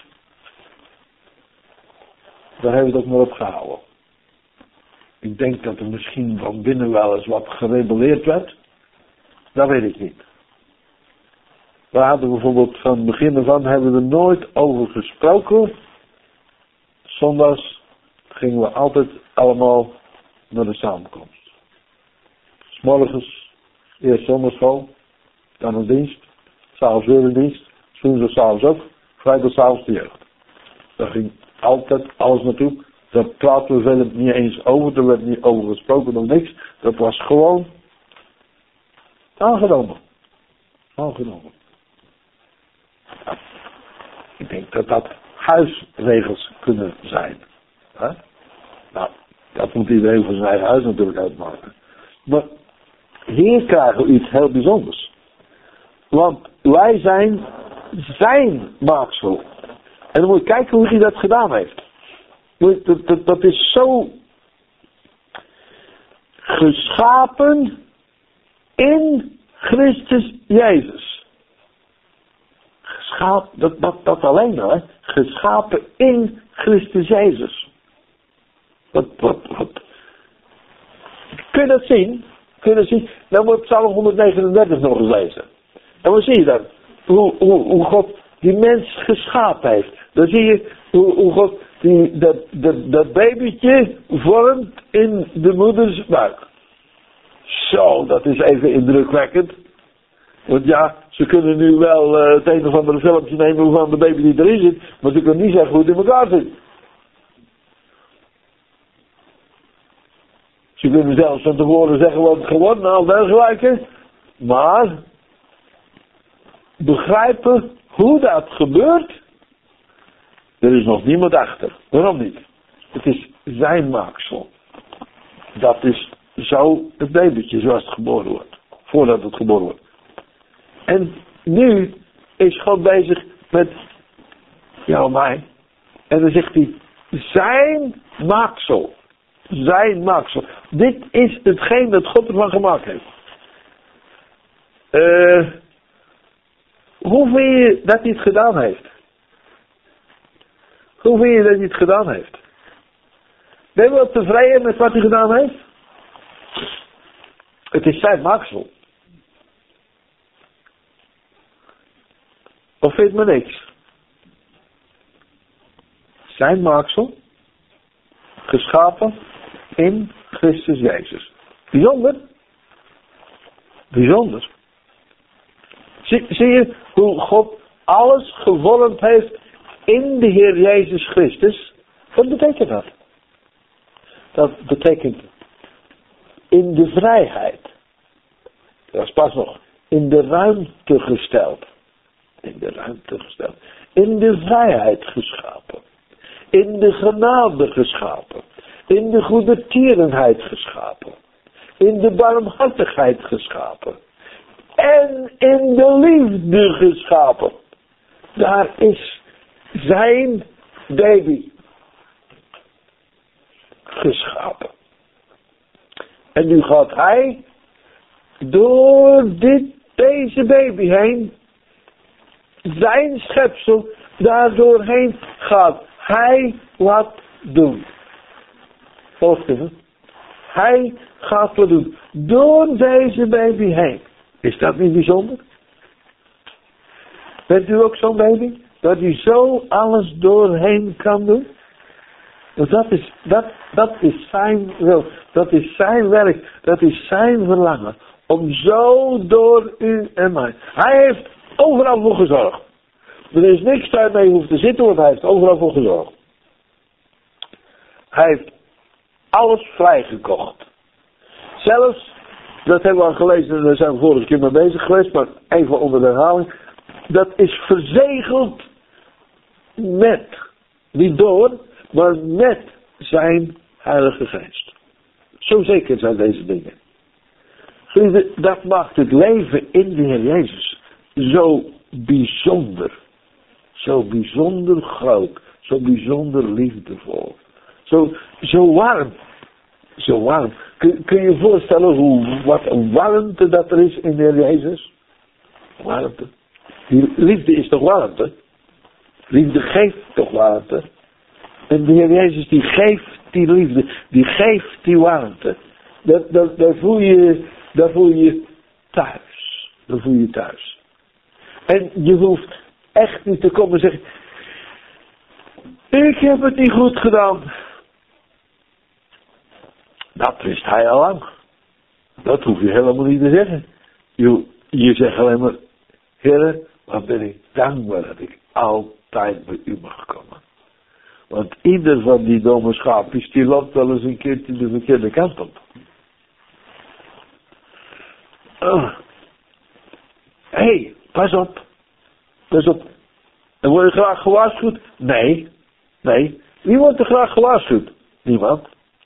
Daar hebben we het ook maar op gehouden. Ik denk dat er misschien van binnen wel eens wat gerebelleerd werd. Dat weet ik niet. We hadden bijvoorbeeld van het begin ervan hebben we er nooit over gesproken. Zondags gingen we altijd allemaal naar de samenkomst. 'S Morgens, eerst zondagschool, dan een dienst, 's avonds weer een dienst, woensdag s'avonds ook, vrijdag s'avonds de jeugd. Dat ging altijd alles naartoe. Daar praten we verder niet eens over, er werd niet over gesproken, nog niks. Dat was gewoon aangenomen. Aangenomen. Ja, ik denk dat dat huisregels kunnen zijn. Hè? Nou, dat moet iedereen voor zijn eigen huis natuurlijk uitmaken. Maar hier krijgen we iets heel bijzonders. Want wij zijn zijn maaksel. En dan moet je kijken hoe hij dat gedaan heeft. Dat, dat, dat is zo geschapen in Christus Jezus. Geschapen, dat, dat, dat alleen al, hè. Geschapen in Christus Jezus. Wat, wat, wat. Kun je dat zien? Kun je dat zien? Dan moet Psalm honderdnegenendertig nog eens lezen. En wat zie je dan? Hoe, hoe, hoe God die mens geschapen heeft. Dan zie je hoe, hoe God die, dat, dat, dat babytje vormt in de moeders buik. Zo, dat is even indrukwekkend. Want ja, ze kunnen nu wel uh, het een of andere filmpje nemen van de baby die erin zit, maar ze kunnen niet zeggen hoe het in elkaar zit. Ze kunnen zelfs van tevoren zeggen wat het geworden en al dergelijke, maar begrijpen hoe dat gebeurt, er is nog niemand achter. Waarom niet? Het is zijn maaksel. Dat is zo het babytje zoals het geboren wordt. Voordat het geboren wordt. En nu is God bezig met jou en mij. En dan zegt hij, zijn maaksel. Zijn maaksel. Dit is hetgeen dat God ervan gemaakt heeft. Uh, hoe vind je dat hij het gedaan heeft? Hoe vind je dat hij het gedaan heeft? Ben je wel tevreden met wat hij gedaan heeft? Het is zijn maaksel. Of vindt me niks? Zijn maaksel. Geschapen in Christus Jezus. Bijzonder. Bijzonder. Zie, zie je hoe God alles gevormd heeft in de Heer Jezus Christus? Wat betekent dat? Dat betekent in de vrijheid. Dat is pas nog. In de ruimte gesteld. In de ruimte gesteld. In de vrijheid geschapen. In de genade geschapen. In de goedertierenheid geschapen. In de barmhartigheid geschapen. En in de liefde geschapen. Daar is zijn baby geschapen. En nu gaat hij door dit, deze baby heen, zijn schepsel, daar doorheen gaat hij wat doen. Volgt u me? Hij gaat wat doen. Door deze baby heen. Is dat niet bijzonder? Bent u ook zo'n baby? Dat hij zo alles doorheen kan doen? Want dat is, dat, dat is zijn wil. Dat is zijn werk. Dat is zijn verlangen. Om zo door u en mij. Hij heeft overal voor gezorgd. Er is niks waar mee hoeft te zitten, want hij heeft overal voor gezorgd. Hij heeft alles vrijgekocht. Zelfs, dat hebben we al gelezen en daar zijn we vorige keer mee bezig geweest, maar even onder de herhaling. Dat is verzegeld met, niet door, maar met zijn Heilige Geest. Zo zeker zijn deze dingen. Vrienden, dat maakt het leven in de Heer Jezus zo bijzonder. Zo bijzonder groot. Zo bijzonder liefdevol. Zo, zo warm. Zo warm. Kun, kun je je voorstellen hoe, wat een warmte dat er is in de Heer Jezus? Warmte. Die liefde is toch warmte? Liefde geeft toch warmte? En de Heer Jezus die geeft die liefde. Die geeft die warmte. Daar, daar, daar, voel je, daar voel je je thuis. Daar voel je je thuis. En je hoeft echt niet te komen en zeggen, ik heb het niet goed gedaan. Dat wist hij al lang. Dat hoef je helemaal niet te zeggen. Je, je zegt alleen maar, Heer, wat ben ik dankbaar dat ik altijd bij u mag komen. Want ieder van die domme schaapjes, die loopt wel eens een keertje de verkeerde kant op. Uh. Hé, hey, pas op. Pas op. En word je graag gewaarschuwd? Nee. Nee. Wie wordt er graag gewaarschuwd? Niemand.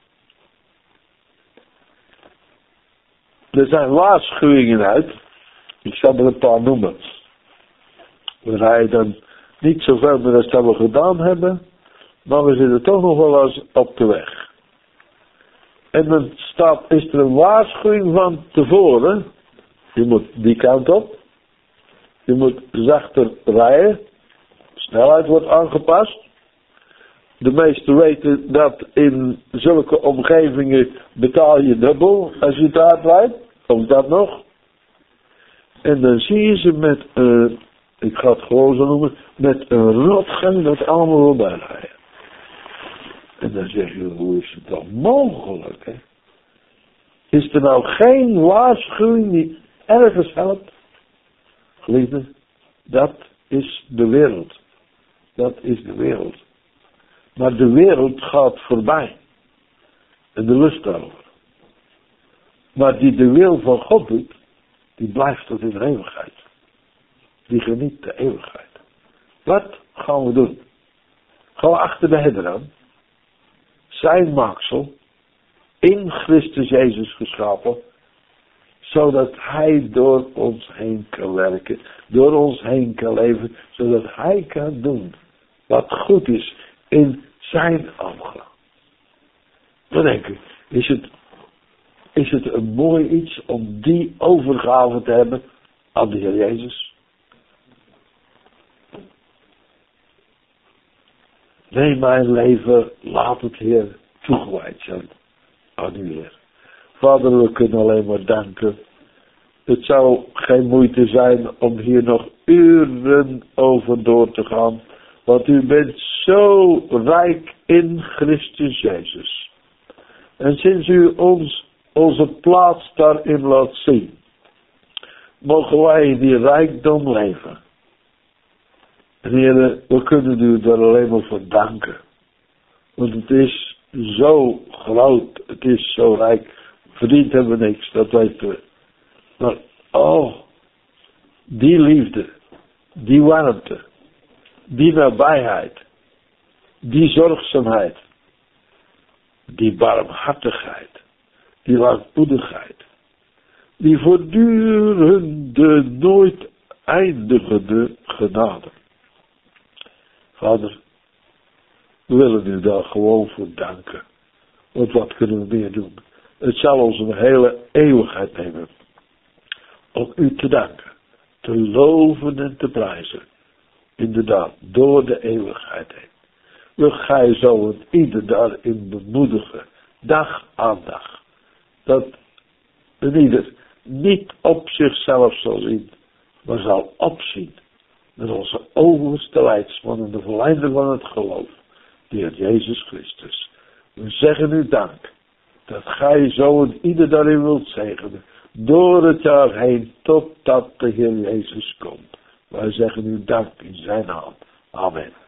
Er zijn waarschuwingen uit. Ik zal er een paar noemen. We rijden dan niet zoveel meer als dat we gedaan hebben. Maar we zitten toch nog wel eens op de weg. En dan staat, is er een waarschuwing van tevoren. Je moet die kant op. Je moet zachter rijden. Snelheid wordt aangepast. De meesten weten dat in zulke omgevingen betaal je dubbel als je daar rijdt. Of dat nog. En dan zie je ze met, uh, ik ga het gewoon zo noemen, met een rotgang dat allemaal voorbij rijden. En dan zeg je, hoe is het dan mogelijk, hè? Is er nou geen waarschuwing die ergens helpt? Geliefde, dat is de wereld. Dat is de wereld. Maar de wereld gaat voorbij. En de lust daarover. Maar die de wil van God doet, die blijft tot in de eeuwigheid. Die geniet de eeuwigheid. Wat gaan we doen? Gaan we achter de herder aan. Zijn maaksel, in Christus Jezus geschapen, zodat Hij door ons heen kan werken, door ons heen kan leven, zodat Hij kan doen wat goed is in zijn ogen. Dan denk ik, is het, is het een mooi iets om die overgave te hebben aan de Heer Jezus? Nee, mijn leven, laat het Heer toegewijd zijn aan u, Heer. Vader, we kunnen alleen maar danken. Het zou geen moeite zijn om hier nog uren over door te gaan. Want u bent zo rijk in Christus Jezus. En sinds u ons onze plaats daarin laat zien, mogen wij in die rijkdom leven. En Heer, we kunnen u daar alleen maar voor danken. Want het is zo groot, het is zo rijk. Verdiend hebben we niks, dat weten we. Maar, oh, die liefde, die warmte, die nabijheid, die zorgzaamheid, die barmhartigheid, die lankmoedigheid, die voortdurende, nooit eindigende genade. Vader, we willen u daar gewoon voor danken. Want wat kunnen we meer doen? Het zal ons een hele eeuwigheid nemen om u te danken, te loven en te prijzen. Inderdaad, door de eeuwigheid heen. We gaan zo het ieder daarin bemoedigen, dag aan dag. Dat een ieder niet op zichzelf zal zien, maar zal opzien met onze overste leidsman en de verleider van het geloof, de Heer Jezus Christus. We zeggen u dank dat gij zo een ieder daarin wilt zegenen, door het jaar heen, totdat de Heer Jezus komt. Wij zeggen u dank in zijn naam. Amen.